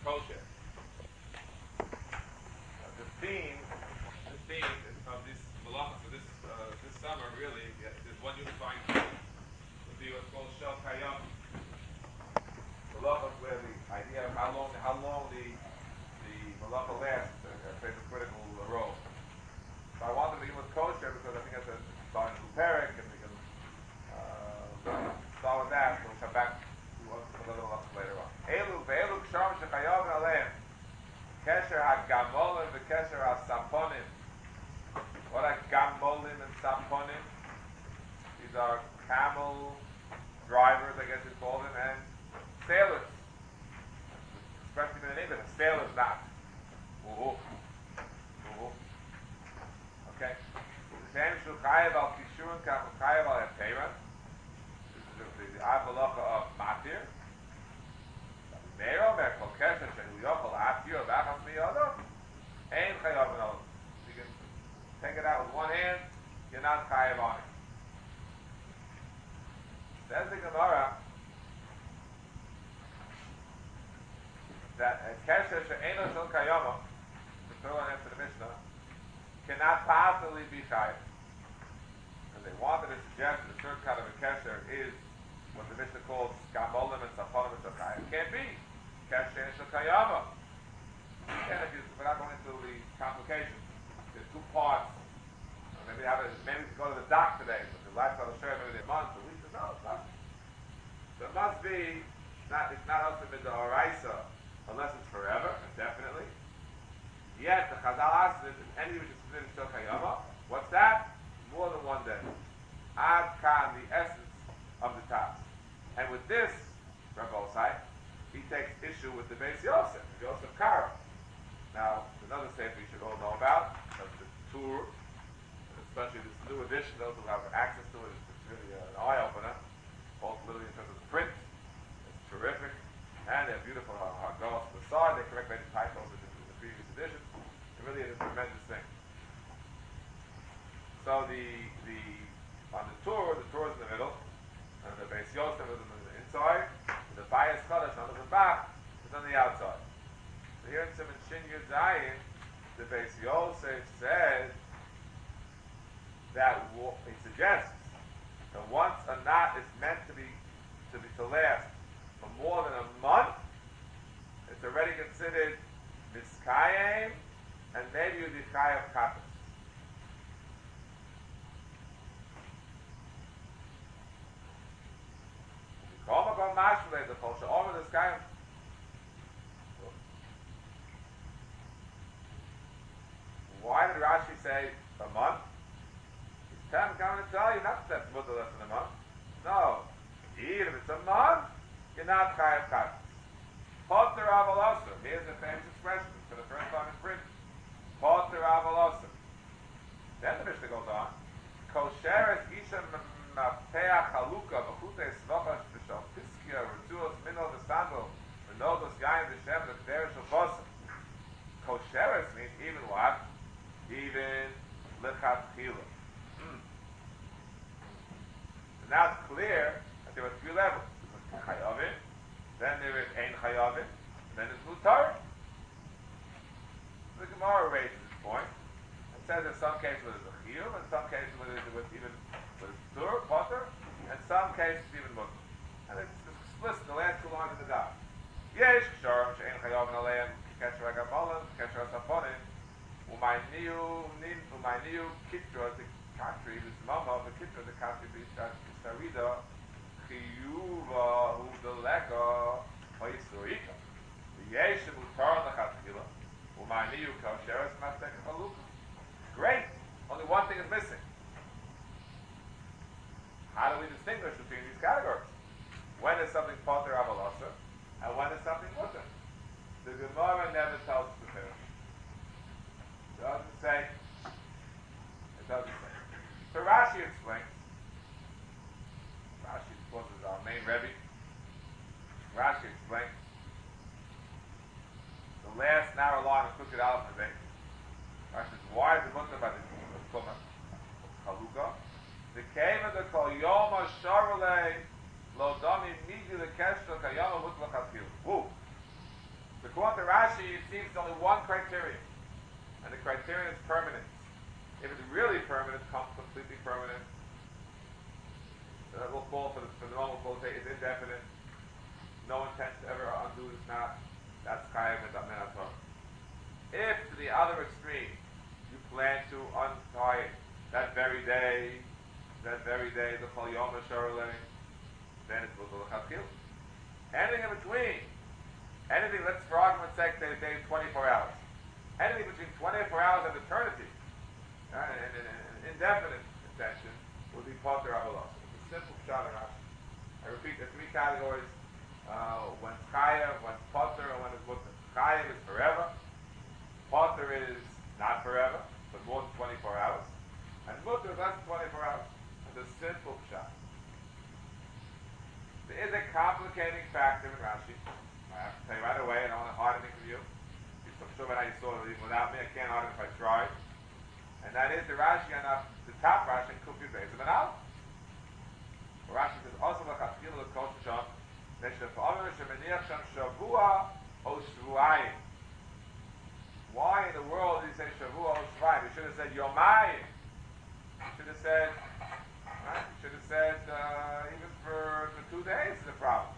kosher. The theme of this malachas for this summer really there's one unifying theme would be what's called shel kayam. Malachas where the idea of how long the malacha lasts plays a critical role. So I wanted to begin with kosher because I think that's a starting to parak and we can start with that. We'll come back to another malachas later on. Elu ksham shechayav aleim kesher hagamolim v'kesher hasaponim. What are gamolim and saponim? These are camel drivers, I guess you call them, and sailors. Especially in the name of it, sailors not. Okay. Shem shuchayev al kishurun kam chayev al hepteran. This is the avalacha of matir. Meiro mer kol kesher shehu yochol atir b'achas miyado. Ein chayav an olam. You can take it out with one hand. You're not chayev on it. Says the Gemara that a kesher she'eno shel kayama, the third one after the Mishnah, cannot possibly be chayev. And they wanted to suggest that the third kind of a kesher is what the Mishnah calls gamolim and saponim and chayev. It can't be kesher shel kayama. Without going into the complications, there's two parts. Maybe we could go to the dock today, but the lifestyle will show maybe they're months or weeks. No, it's not. So it must be it's not ultimate the oraisa unless it's forever, definitely. Yet the Chazal asks is any which is considered shel kayama. What's that? More than one day. Ad kan, the essence of the task. And with this, Rabbi Osai, he takes issue with the Beis Yosef Kara. Now, another statement we should all know about, that's the tour, especially this new edition, those who have access to it, it's really an eye-opener, both literally in terms of the print, it's terrific, and they're beautiful hagos on the side, they correct many typos in the previous edition, it really is a tremendous thing. So on the tour is in the middle, and the Beis Yosef is on the inside, and the Bayis Chodesh on the back is on the outside. So here in Siman Shin Yud Zayin, the Beis Yosef says that he suggests that once a knot is meant to last for more than a month, it's already considered miskayim and maybe udichay of kapas. The culture over this guy. Why did Rashi say a month? He's coming to tell you not that it's mutter less than a month. No. Even if it's a month, you're not chayav kapas. Potter avalosim. Here's a famous expression for the first time in print. Potter avalosim. Then the Mishnah goes on. Kosheres isha mapea chaluka b'chutei svochash b'shal piskia r'tuos minol v'sandal v'nodos yayin v'shem v'kderish v'chosim. Kosheres means even what? Even lichatchila. So now it's clear that there are three levels. There's chayavin, then there is ein chayavin, then there's mutar. The Gemara raises this point and says in some cases where there's a chiyuv, in some cases where there's even tur, potter, and some cases even mutar. And it's explicit in the last two lines of the daf. Yesh ksharim she'ein chayavin aleim kesher hagamolim, kesher hasaponim, umayniu kitra the katri v'zmama v'kitra the katri v'sarida chiyuva u'deleka ha'yisroika v'yeshem utar l'chatchila umayniu kosheres mastek chaluka. Great! Only one thing is missing. How do we distinguish between these categories? When is something potter avalasa and when is something mutter? The Gemara never tells us the difference. It doesn't say. It doesn't say. So Rashi explains. Rashi, of course, is our main Rebbe. Rashi explains. The last narrow line of Kukid Aleph today. Rashi says, why is it mutter by the Tumah? Chaluka. The cave of the Kol Yoma Sharulei Lo Dami Midi the Keshel Kayama Mutla Chatil. Woo! Because According to Rashi, it seems there's only one criterion, and the criterion is permanence. If it's really permanent, completely permanent, we'll call for the moment, we'll say it's indefinite. No intent to ever undo this knot. That's Chayav and Minator. If to the other extreme, you plan to untie it that very day, the Chol Yom HaSharolei, then it will go to Chatzil. Anything in between, anything, let's for argument's sake, say 24 hours. Anything between 24 hours and eternity, an indefinite intention, would be Potter Avalos. It's a simple shot of Rashi. I repeat, there are three categories. When it's Chayav, when it's Potter, and when it's Mutter. Chayav is forever. Potter is not forever, but more than 24 hours. And Mutter is less than 24 hours. It's a simple shot. There is a complicating factor in Rashi. I have to tell you right away, I don't want to hide anything from you. I'm sure that you saw it even without me. I can't hide it if I tried. And that is the Rashi on the top Rashi in Kufi Beis of an Aleph. Rashi says, also l'chatzil l'kol sham, neshefa'amim shemeniach sham shavua o shvuayim. Why in the world did he say shavua o shvuayim? He should have said yomayim. He should have said, right? He should have said even for 2 days is a problem.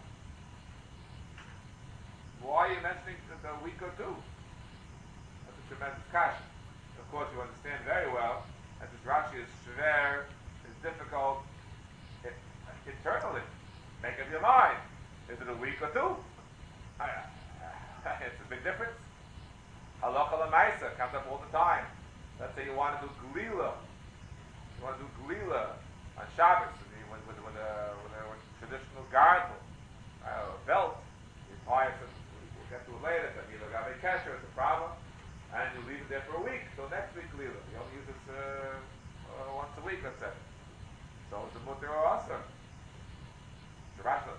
Why are you mentioning the week or two? That's a tremendous kasha. Of course, you understand very well that this Rashi is shver, is difficult internally. Make up your mind. Is it a week or two? It's a big difference. Halacha l'maisa comes up all the time. Let's say you want to do glila. You want to do glila on Shabbos with a traditional gargle, a belt. You tie it. We'll get to it later. That you look at a kesher, it's a problem, and you leave it there for a week. So next week glila. You only use this once a week, let's say. So it's a mutter or asr. Never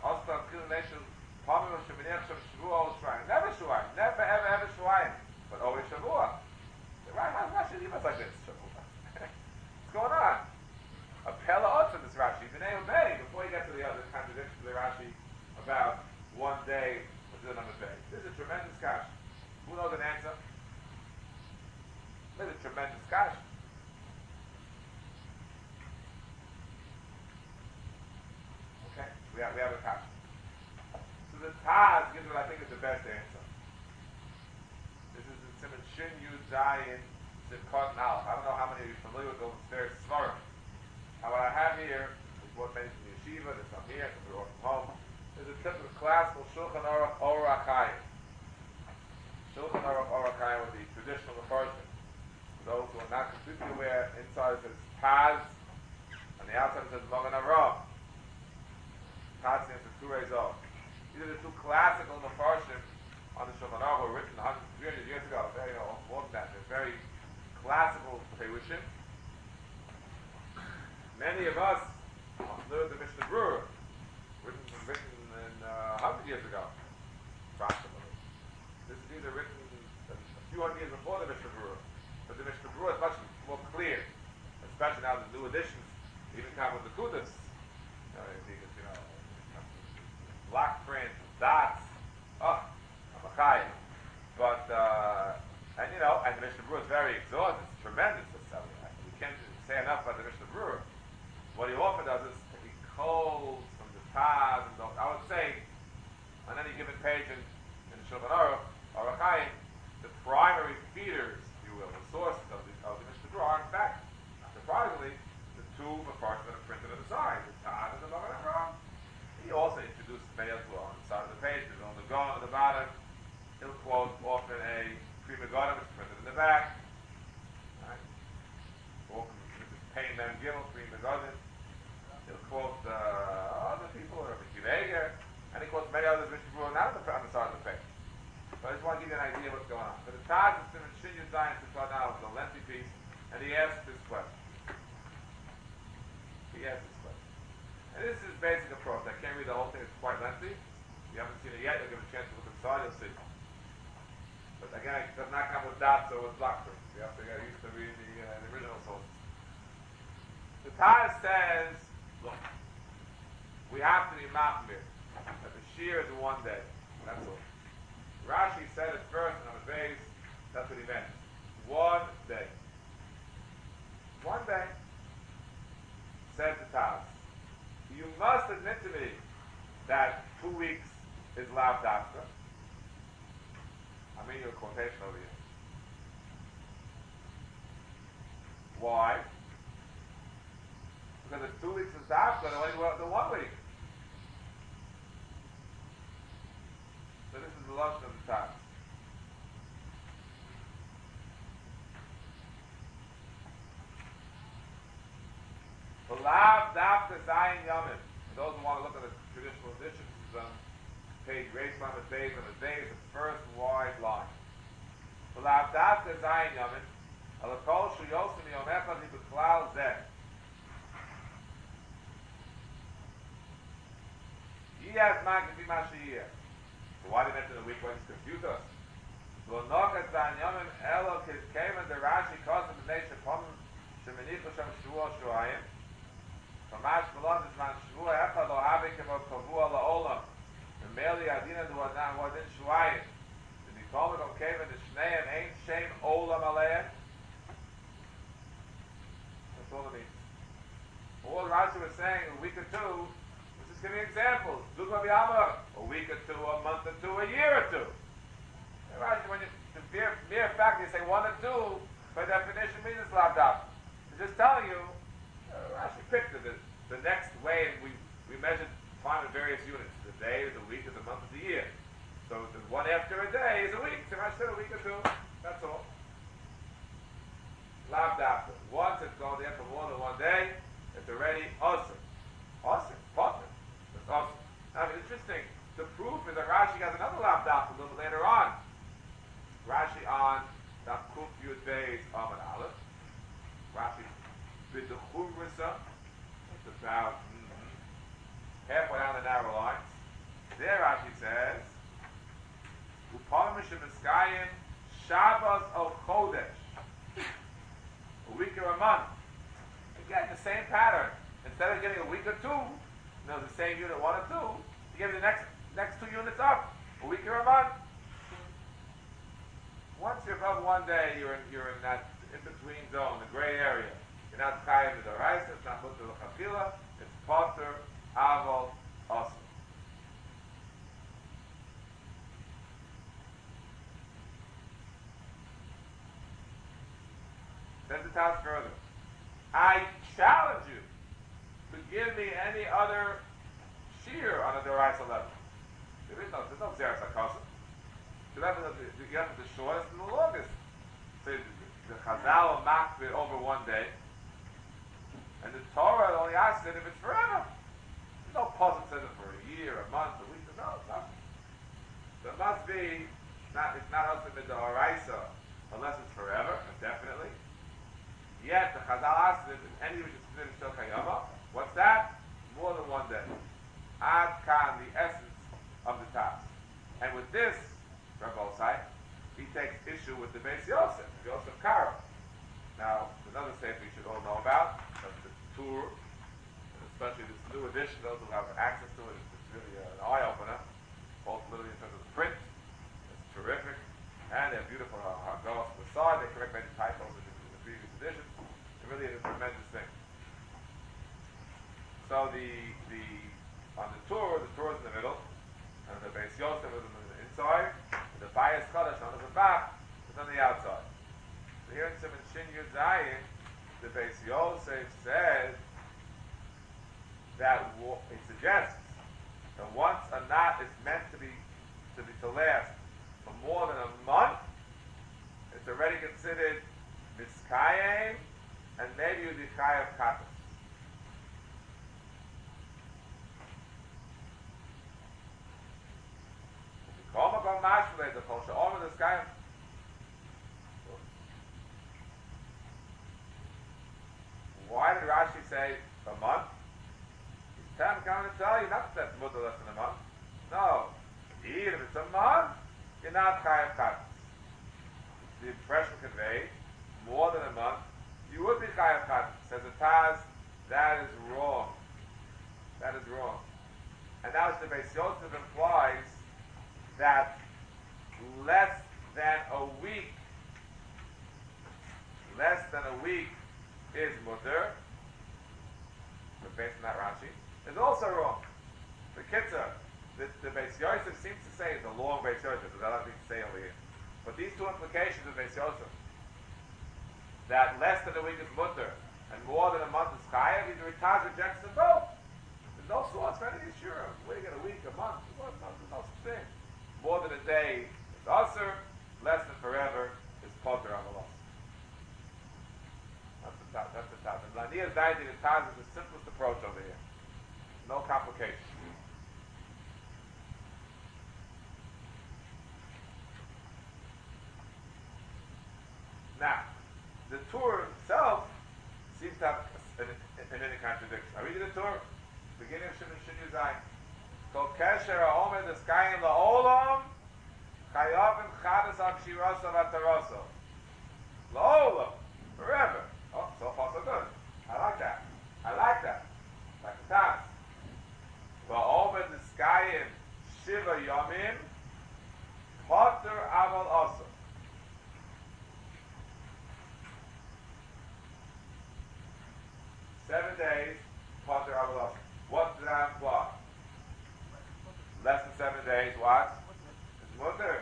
Shvuayim, but always Shavua. Rashi leave us like this. What's going on? A Pella Otzah, this Rashi. Before you get to the other contradiction of the Rashi about one day, which is another day. This is a tremendous kash. Who knows an answer? This is a tremendous kash. Okay, we have a kash. So the Taz gives what I think is the best answer. This is in Simon Shin Yud Zayin Sivkot Aleph. I don't know how many of you are familiar with those various svarim. Now what I have here is what mentioned in Yeshiva, there's some here, some from home. There's a typical classical Shulchan Aruch Orach Chaim. Shulchan Aruch Orach Chaim with the traditional version. For those who are not completely aware, inside it says Taz, and the outside it says Magen Avraham. Taz stands for two rays off. These are the two classical Mefarshim on the Shulchan Aruch, were written 300 years ago, very more than that. They're very classical Perushim. Many of us learned the Mishnah Berurah, written 100 years ago, approximately. These are written a few hundred years before the Mishnah Berurah. But the Mishnah Berurah is much more clear, especially now the new editions, even come with the Kudas. Block print, dots, Amachai. But, and the Mishnah Berurah is very exhaustive, it's tremendous. We can't say enough about the Mishnah Berurah. What he often does is he calls from the Taz, and I would say, on any given page in the Shulchan Aruch, Orach Chaim, the primary feeders, if you will, the sources of the Mishnah Berurah are, in fact, not surprisingly, the two Mefarshim that are printed on the side, the Taz and the Magen Avraham. He also introduces many as well on the side of the page. There's on the Gon on the bottom. He'll quote often a Pri Megadim, which is printed in the back. Right? Often this is Pain Mem Gimel, Pri Megadim. He'll quote other people, or Rabbi Kiva, and he quotes many others which were not on the side of the page. So I just want to give you an idea of what's going on. But the Taz is in Shin Yud Zayin Sivkot Aleph, it's a lengthy piece, and he asks this question. And this is basic approach. I can't read the whole thing, it's quite lengthy. If you haven't seen it yet, you'll give a chance to look inside, you'll see. But again, it does not come with dots or with block prints. You have to get used to reading the original sources. The Taz says, look, we have to be machmir that the shear is one day. That's all. Rashi said it first on the base, that's what he meant. 1 day. 1 day. Said the Taz. You must admit to me that 2 weeks is lav dafka. I mean your quotation over here. Why? Because if 2 weeks is dafka, then only the 1 week. So this is the lashon of the Taz. The lav dafka zayin yamin. Those who want to look at the traditional edition, this is on page Reish Lamed Beis on the days, the first wide line. The lav dafka zayin yamin. Alakol shu yosim yom echad li b'klal zeh. Yiyaz man k'fi ma sheyiyah. So why did he mention the week? Why does it confuse us? Lo nokat zayin yamin elo k'kemen de Rashi kosim b'nei shepom shemenichu shem shvuah shuayim. Mamash Malon is man Shvua Echad Lo Habe Kemo Kavua La'olam. Meli Adina Du Adnan Wadin Shuayim. The Nikolman of Kevin the Shneim Ain't Shem Olam Aleim. That's all it means. All Rashi was saying, a week or two, let's just give me examples. Dugma B'Yamar, a week or two, a month or two, a year or two. And Rashi, when you, the mere fact you say 1 or 2, by definition means it's lav dafka. It's just telling you, Rashi picked the next way, and we measured time in various units. The day, the week, and the month, of the year. So the one after a day is a week. So Rashi said a week or 2. That's all. Lav dafka. Once it's gone there for more than 1 day, it's already awesome. Awesome. Partner. It's awesome. Now, it's interesting. The proof is that Rashi has another lav dafka a little later on. Rashi on the Kuf Yud Beis Amud Aleph. Rashi with the Chumrasa, it's about halfway down the narrow lines. There Rashi says, Upam Mishamiskayim Shabbos al Chodesh. A week or a month. Again, the same pattern. Instead of getting a week or 2, the same unit 1 or 2, you give the next 2 units up. A week or a month. Once you're above 1 day, you're in that in-between zone, the gray area. You're not chayav with the rice, it's not mutter l'chafila, it's potter, aval, osir. Then the Taz further. I challenge you to give me any other shear on a deraisa level. There's no zeres hakasa. You have the shortest and the longest. So the Chazal will mark it over 1 day. And the Torah only asks it if it's forever. There's no puzzle that says it for a year, a month, a week. No, it's not. So it must be, it's not also the Horaisa unless it's forever, definitely. Yet the Chazal asks it if any which is considered Shel Kayama. What's that? More than 1 day. Ad Kan, the essence of the task. And with this, Rabbi Osai, he takes issue with the Beis Yosef Karo. Now, another sefer we should all know about, that's the Tur, especially this new edition, those who have access to it, it's really an eye-opener, both literally in terms of the print, it's terrific, and they're beautiful hagos on the side, they correct many typos in the previous editions, it really is a tremendous thing. So on the Tur is in the middle, and the Beis Yosef is on the inside, and the Bayis Chodesh on the back is on the outside. So here in Siman Shin Yud Zayin, the Beis Yosef says that it suggests that once a knot is meant to last for more than a month, it's already considered miskayim, and maybe you chayav katos. Why did Rashi say a month? He's coming to tell you not that mutter less than a month. No. Even if it's a month, you're not chayav katos. The impression conveyed, more than a month, you would be chayav katos. Says the Taz, that is wrong. That is wrong. And now the Beis Yosef implies that less than a week, is mutter, but based on that Rashi, is also wrong. The Kitzur, the Beis Yosef seems to say it's a long Beis Yosef, there's a lot of things to say over here. But these two implications of Beis Yosef, that less than a week is mutter, and more than a month is chayav, either Ritaz rejects them both. There's no source for any issue. Waiting a week, a month, there's no such thing. More than a day is usher, less than forever is potter avalos. That's the top. And Lania's Daiti, the Taz is the simplest approach over here. No complications. Now, the Torah itself seems to have an contradiction. I read you the Torah, beginning of Shimon Shin Yuzayim. Kol kesher ha'omed eskayim la'olam chayavim chadas al shirasa v'tarasa. La'olam, forever. Oh, so far so good. I like that. Like the Taz. Va'omed eskayim shiva yomim potter aval asa. 7 days, potter avalos. What does that imply? Less than 7 days, what? It's mutter.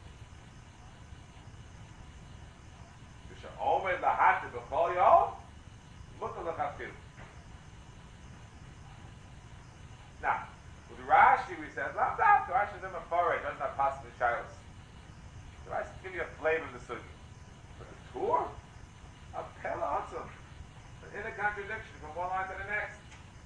Omed lahati b'chol yom, mutter l'chafil. Now, with Rashi we said, Rashi is a meforeh, doesn't have possibly shilos. So Rashi give you a flavor of the sugi. But the Torah, a pela awesome. In a contradiction from one line to the next.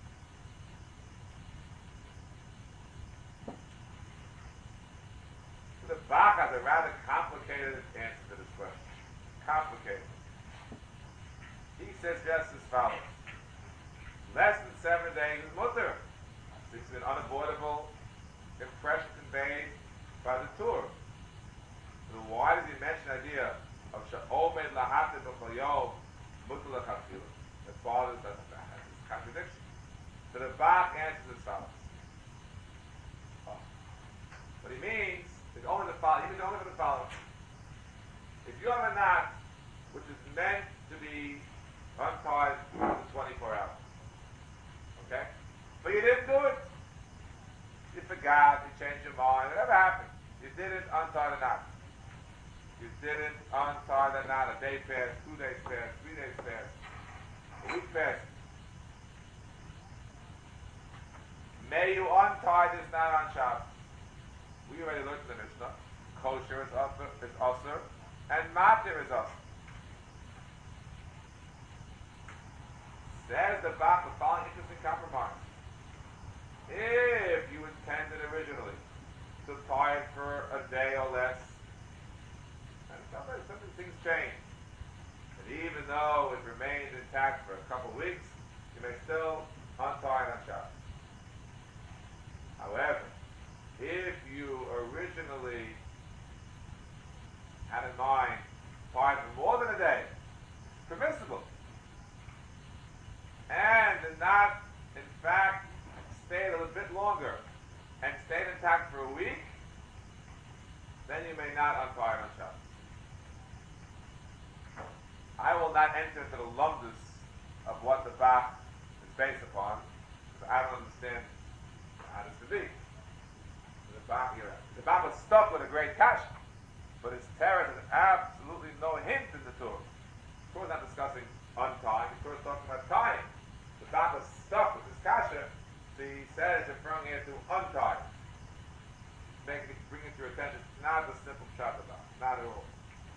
The Bach has a rather complicated answer to this question. Complicated. He says just as follows. Less than 7 days is mutter. This is an unavoidable impression conveyed by the Torah. So why does he mention the idea of Sha'omed lahatim b'chol yom mutter l'chafila? The father doesn't have this contradiction. So the Bach answers as follows. Oh. What he means is only the following. He means only for the following. If you have a knot which is meant to be untied within 24 hours, okay? But you didn't do it. You forgot, you changed your mind, whatever happened. You didn't untie the knot. You didn't untie the knot. A day passed, 2 days passed, 3 days passed. A week passed. May you untie this knot on Shabbos. We already looked at the Mishnah. Kosher is usher, and matir is usher. Says the Bach, the following interesting compromise. If you intended originally to tie it for a day or less, and sometimes things change, and even though it remained intact for a couple of weeks, you may still untie it on Shabbos. However, if you originally had in mind tying for more than a day, permissible, and did not, in fact, stay a little bit longer and stayed intact for a week, then you may not untie it on Shabbos. I will not enter into the lumdus of what the Bach is based upon, because I don't understand how this to be. The Bach was stuck with a great kasha, but his terror has absolutely no hint in the Torah. The Torah is not discussing untying, the Torah is talking about tying. The Bach was stuck with his kasha, so he says, referring here to untie. Bring it to your attention, it's not a simple pshat about, not at all.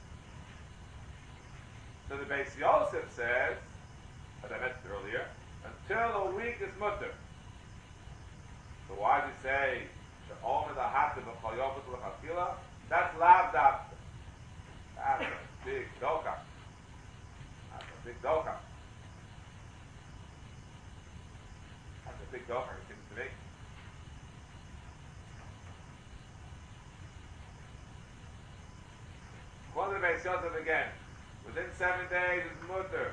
So the Beis Yosef says, as I mentioned earlier, until a week is mutter. So why does he say, that's lav dafka. That's a big doka. That's a big doka. That's a big doka, it seems to me. According to the Beis Yosef again, within 7 days is mutter.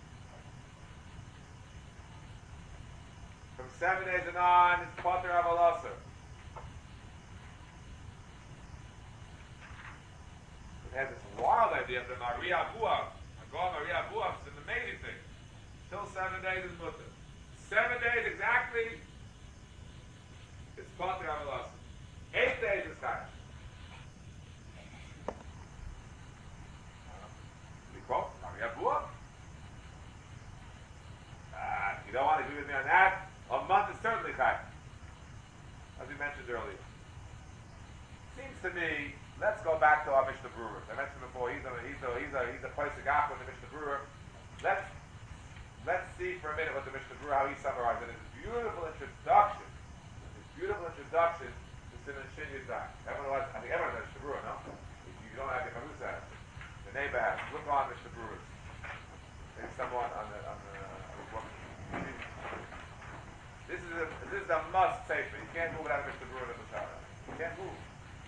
From 7 days and on, it's potter aval aser. Maria Buach. Go Maria Buach is an amazing thing. Till 7 days is mutter. 7 days exactly is Potter Avalas. 8 days is Chayav. We quote Maria Buach. If you don't want to agree with me on that, a month is certainly Chayav. As we mentioned earlier. Seems to me, let's go back to our Mishnah Brewer. I mentioned before, he's a place of gap in the Mishnah Brewer. Let's see for a minute what the Mishnah Brewer, how he summarized it. It's a beautiful introduction. To Siman Shin Yizak. I think everyone has Mishnah Brewer, no? If you don't have your Charusa, the neighbor has. Look on Mishnah Brewers. Maybe someone on the This is a must say, but you can't move without Mishnah Brewer in the Shara. You can't move.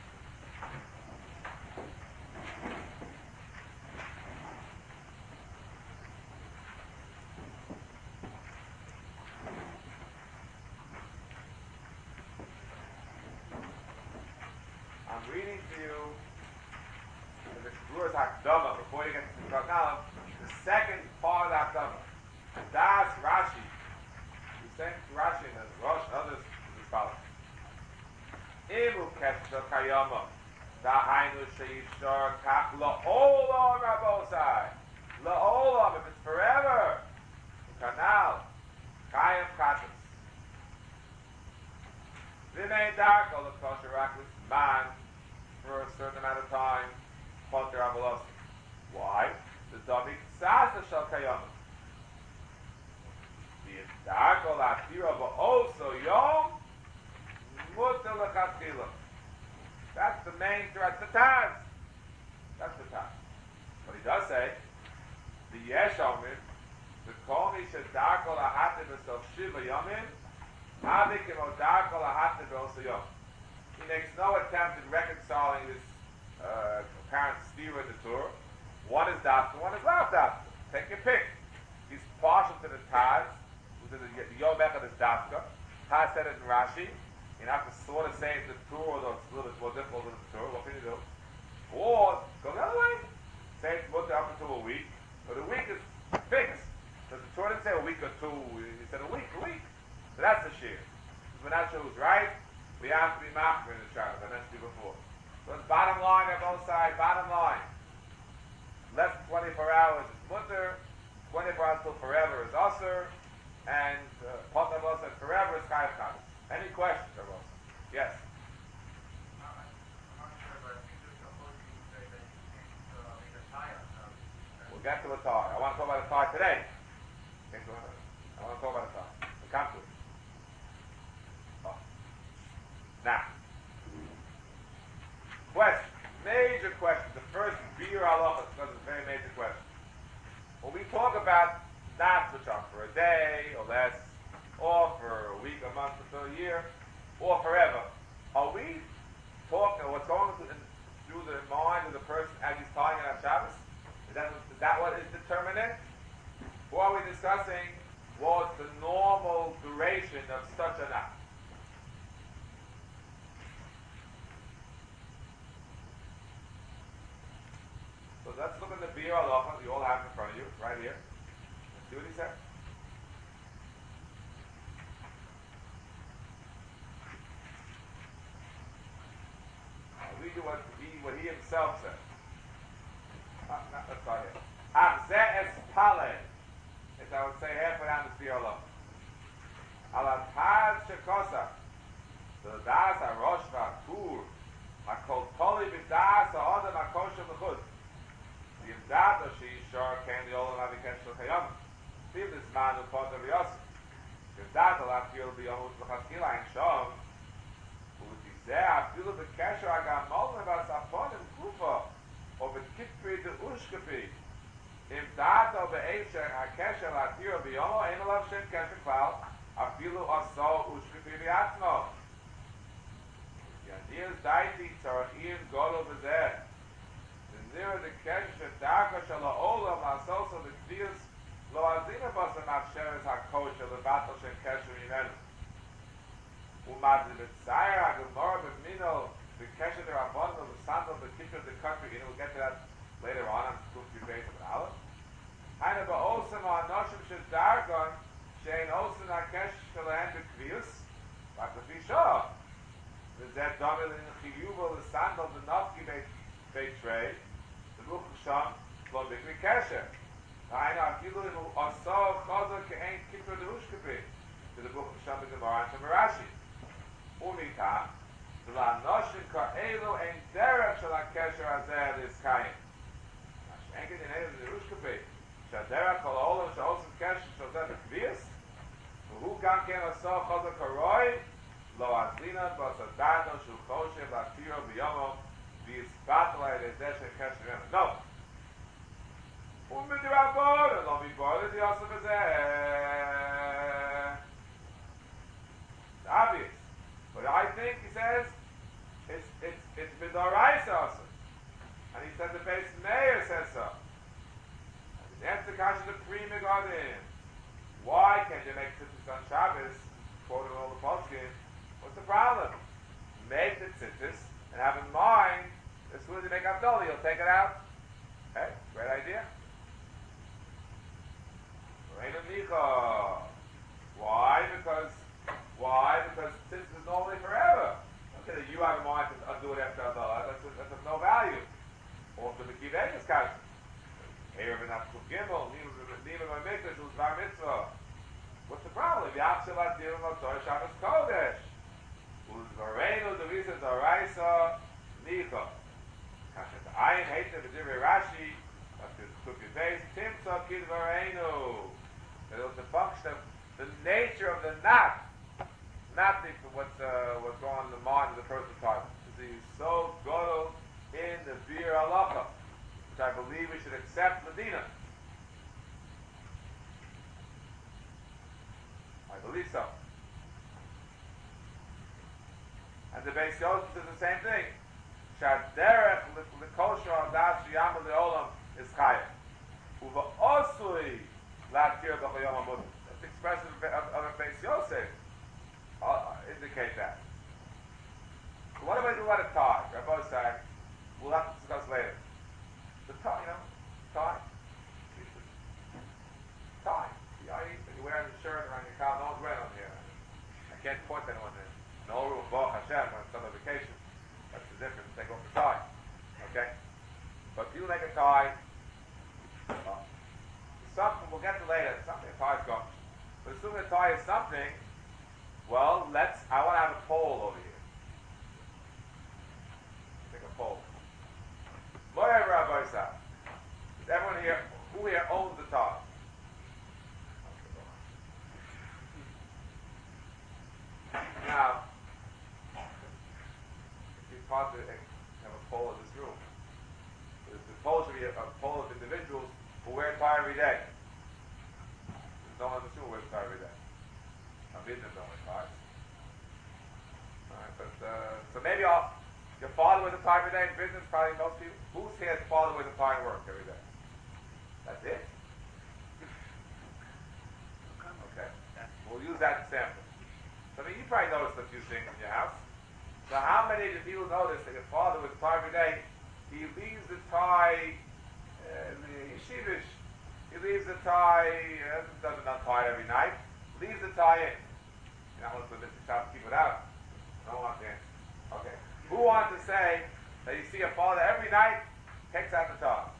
I'm reading to you the Mishnah Brewer's Hakdama before you get to the Kanalam, the second part of the Hakdama. Das Rashi. He's saying to Rashi and the Rosh and others is as follows. Imu Keshta Kayama. Dahainu Sheishar Kach La'olam Rabosai. La'olam, if it's forever. Kanal. Kayam Katas. V'mei Darko L'kosher Raklis Man for a certain amount of time. Potter Avalos. Why? The Domik Sasa Shal Kayama. The Darko L'Atira Ba'oso Yom Mutter L'Chatzila. That's the main threat. That's the Taz. That's the Taz. But he does say, the Yesh Omer, the Kol Misha Darko L'Hatib B'Sof Shiva Yomim, Havik Imo Darko L'Hatib B'Oso Yom. He makes no attempt in reconciling this apparent steer in the Torah. One is Dafka, one is not Dafka. Take your pick. He's partial to the Taz, who's in the Yom Echad is Dafka. Taz said it in Rashi. You have to sort of say the Torah, although it's a little bit more difficult than the Torah. What can you do? Or go the other way. Say it's mutter up until a week, but a week is fixed. Because the Torah didn't say a week or two. He said a week. So that's the shear. Because we're not sure who's right. We have to be machmir in the Shabbos. I mentioned you before. So it's bottom line on both sides. Bottom line. Less than 24 hours is mutter. 24 hours till forever is usher. And Potter said forever is chayav kaddish. Any questions, Ross? Yes. I'm not sure, but I think there's a whole thing say that you can't make a tie on something. We'll get to a tie. I want to talk about a tie today. I want to talk about a tie. We'll come to it. Oh. Now, question. Major question. The first beer halacha, because it's a very major question. When we talk about knots which are for a day or less, or for a week, a month, or a year, or forever, are we talking, what's going through the mind of the person as he's tying it on Shabbos? Is that what is determinant? Or are we discussing what's the normal duration of such a knot? So let's look at the Bir Halacha you all have in front of you, right here. Let's see what he said. Read what he himself said. Let's start here. Achzeh es pale. As I would say halfway down the Bir Halacha. Ala taz shekosa. The das harosh v'atur. Hakol toli b'das ha'odem ha'kosher l'chud. The imdado she'ishar ken the olam ha'vikesh l'chayam. See this man who called the Riyosef. The imdado l'afil b'yomut l'chaskila ein shom. זה אפילו בקשר הגמול והספון עם גופה או בתקפי דאושקפי אם דעתו באישר הקשר להתיר ביומו אין עליו שם קשר כלל אפילו עשו אושקפי בעצמו יניר דייתי צורכים גולו בזה ונראה דקשר דאקה של העולם לעשות לו בקדיוס לא עזינו בו שמאפשר את הקושר לבטל שם קשר ממנו ומדלצייר הגמור במינו בקשר דרבנו וסנדל בקשר דקטרי, we'll get to that later on, Haina ba'osam ha'anoshim shedargon she'en osim ha'kesh shelahem b'kvius like the Fisha. The Zed Domel in Chiyuva, the Sandal, the Nafki Beitrei, the Ruch Sham, Lo Bikri Kesher. Haina Afilu in Aso Chaza Ke'en Kipra Derushkapi, to the Ruch Sham in the Maran Shamarashi. Umita, the La Noshim Ka'elu en Derech Shal HaKesher Hazeh L'Iskayim. Enket in Eil Derushkapi, Shaderech Kol Olam Sha'osim Kesher Shal Zeh B'Kvius, Who Gam Ken Aso Chaza Karoi, Lo Azlina Basadano Shulchoshe Latiro Biyomo Vizbatla Edeshe Kesherem. No. Umidirabor, Lo Mibor, the Yosef is It's obvious. But I think he says it's Midoraisa also. And he said the base mayor says so. And the answer comes to the Pre-Megadim. Why can't you make tzitzis on Shabbos, quoting all the poskim? What's the problem? Make the tzitzis and have in mind as soon as you make Abdullah, you'll take it out. Hey, great idea. Why? Because tzitzis is normally forever. Okay, that you have in mind to undo it after Abdullah, that's of no value. Also, the Kivek is kasha. Here, we're not too gimel, neither my mikdash, who's bar mitzvah. What's the problem? Yachshalat Dirim Otzor Shabbos Kodesh. Who's Vareno, the reason is Araisa, Nicha. Kashat Ayin, Heite, V'divri Rashi, but the Tukki Beis, Timtza, Kid Vareno. That was the function of the nature of the not what's going on in the mind of the person talking. He's so good in the Bir Halacha, which I believe we should accept Medina. I believe so. And the Beis Yosef says the same thing. Shaderech l'kosher al das sheyamel le'olam is chayah. Uva osui la'atir b'chayom hamud. That's expressive of a Beis Yosef. Indicate that. So what about a tie? Rabbi said, we'll have to discuss later. The tie, tie. Tie. You're wearing the shirt around your collar. No one's wearing on here. I can't point anyone in. No rule of Baruch Hashem when it's on vacation. That's the difference. Take off the tie. Okay? But if you make a tie, something we'll get to later. Something a tie's gone. But assuming a tie is something, well, I want to have a poll over here. Take a poll. Whatever Rabbi said. Does everyone here, who here owns the tie? Now, it's hard to have a poll in this room. The poll should be a poll of individuals who wear a tie every day. There's no one in this room who wears a tie every day. I'm beating them don't wear ties. Alright, but, so maybe your father wears a tie every day in business, probably most people. Whose here's father wears a tie at work every day? That's it? Okay. We'll use that sample. So, you probably noticed a few things in your house. So how many of you notice that your father with a tie every day, he leaves the tie, yeshivish, he leaves the tie, doesn't untie it every night, leaves the tie in. You're not looking for Mr. Shop to keep it out. No one wants to answer. Okay. Who wants to say that you see a father every night takes out the tie?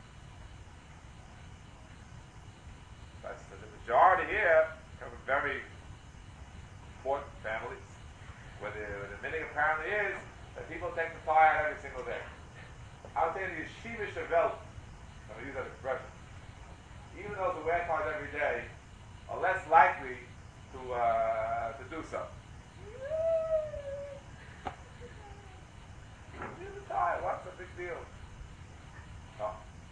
That's the majority here come from very important families, where the meaning apparently is that people take the tie out every single day. I would say the yeshiva shavel, I'm going to use that expression, even those who wear ties every day are less likely to do so. Leave the tie, what's the big deal? No.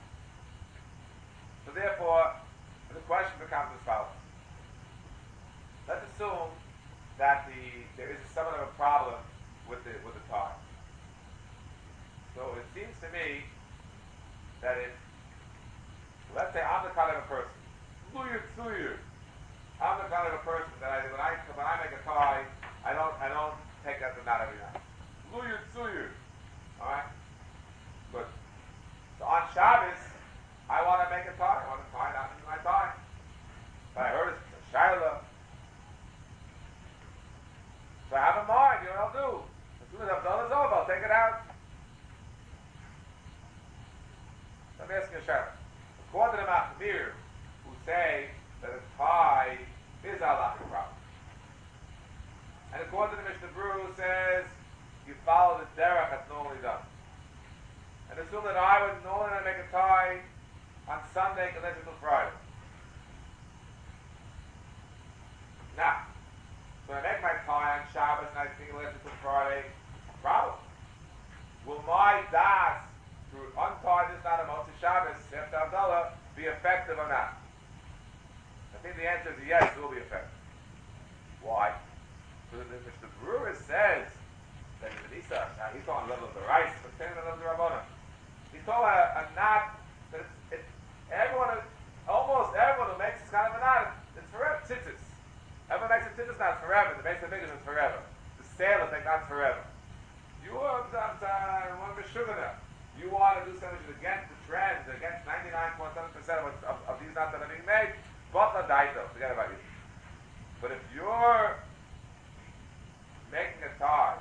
So therefore, the question becomes as follows. Let's assume that there is somewhat of a problem with the tie. So it seems to me that let's say I'm the kind of a person, I'm the kind of a person that when I make a tie, I don't take out the knot every night. All right, good. So on Shabbos, I want to make a tie. I want to tie it out in my follow the derech that's normally done. And assume that I would normally make a tie on Sunday connected to Friday. Now, so I make my tie on Shabbos and I think connected to Friday, problem. Will my das to untie this not a Motzi Shabbos after Havdalah be effective or not? I think the answer is yes, it will be effective. Why? Because Mr. Brewer says that in the Nisa, now he's talking level of the rice, but saying the level of the Rabbana. He's talking a knot that it's everyone, almost everyone who makes this kind of a knot, it's forever. Tzitzis. Everyone makes a tzitzis knot forever. The base of fingers is forever. The sailors make knots forever. You want to be sugar now. You want to do something which is against the trend, against 99.7% of these knots that are being made, but the daito, forget about you. But if you're making a tie,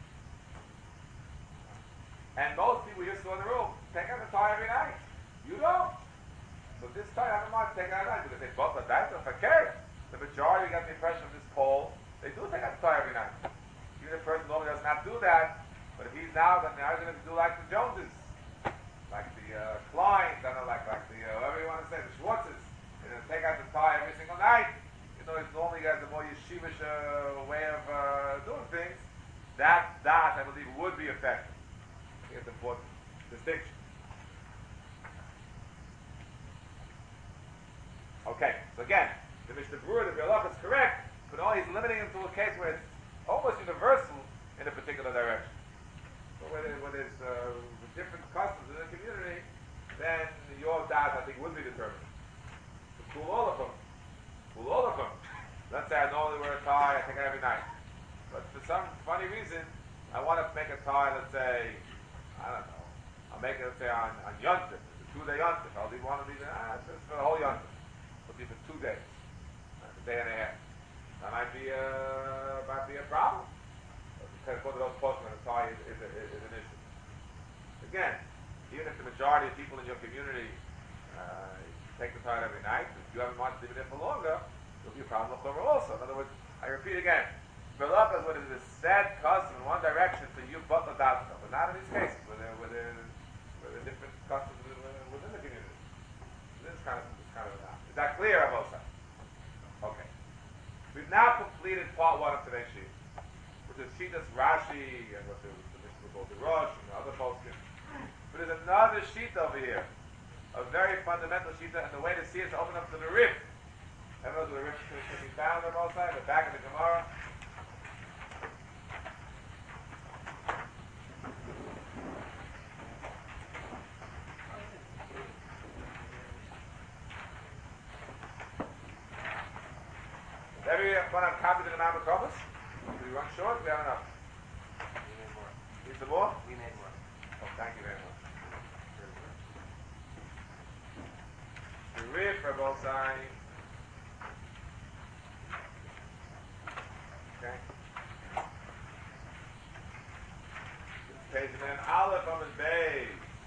and most people used to in the room take out the tie every night. You don't. So this tie, I don't mind taking out at night because they both the daito. Okay, the majority got the impression of this poll, they do take out the tie every night. Even if a person normally does not do that, but if he's now going to do like the Joneses, like the Kleins, I don't know, like the whatever you want to say, the Schwartzes, and then take out the tie every single night. You know, it's normally has a more yeshivish way of doing things. That I believe would be effective. I think it's an important distinction. Okay, so again, the Mishnah Berurah, the Bialach is correct, but all he's limiting him to a case where it's almost universal in a particular direction. So where there's different customs in the community, then your dad, I think, would be determined. To cool all of them. Let's say I normally wear a tie, I take it every night. But for some funny reason, I want to make a tie, let's say, I don't know, I'll make it, let's say, on Yontif. It's a 2-day Yontif. I'll want to be just for the whole Yontif. It'll be for 2 days. A day and a half. That might be a problem. Because one of those posts when a tie is an issue. Again, even if the majority of people in your community take the tie every night, if you haven't wanted to leave it there for longer, there'll be a problem with Chumrah also. In other words, I repeat again, Berlakas, when it is a set custom in one direction, so you but the data, but not in these cases, where there are different customs within the community. This is kind of a knot. Is that clear, Abosa? Okay. We've now completed part 1 of today's sheet, which is Shitas Rashi and what the Mishnah called the Rosh and the other folks. But there's another sheet over here, a very fundamental sheet, and the way to see it is to open up to the Rif. Everyone knows where the Rif can be found on both sides, the back of the Gemara. Everyone have copied the Gemara Thomas? Do we run short? We have enough. We made more. Need some more? We made more. Oh, thank you very much. The Rif for both sides. Okay. This page and then Aleph on his base.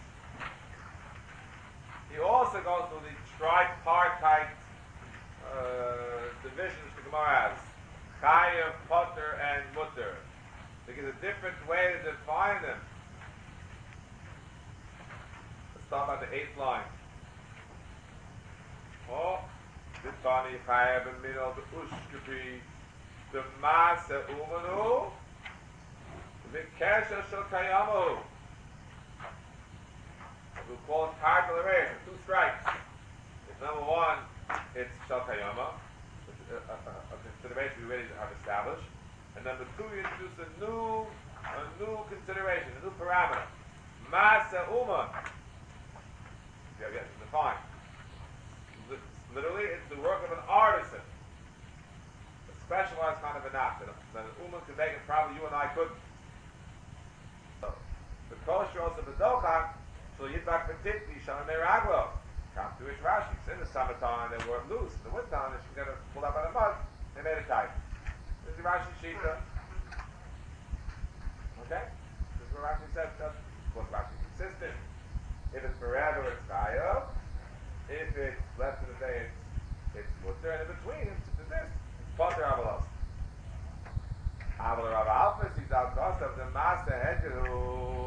He also goes through the tripartite divisions the Gemara has. Chayav, Potter, and Mutter. Because a different way to define them. Let's start by the 8th line. Oh, the Tani Chayav in middle of the Ushkabi, the Masa Umanu, the Kesha Shokayamahu. We'll call it Tartalarayah, 2 strikes. If number 1, it's Shokayama, a consideration we already have established. And number 2, you introduce a new consideration, a new parameter. Masa Uma. Yeah, it's defined. Literally, it's the work of an artisan. A specialized kind of an act. That an Uma could make it, probably you and I couldn't. So, the kosher also the Dochak, so Yitbak Petitni, Shalom Meraglo. Come to Ish Rashi. In the summertime, they were loose. In the wintertime, they should get it pulled up by the mud. They made it tight. This is Rashi Shita. Okay? This is what Rashi says. Of course, Rashi is consistent. If it's forever, it's Chayav. If it's less than a day, it's Mutter. And in between, it's this. It's Potter Avalos. Aval Rav Alphas, he's al cost of the master hedgeru.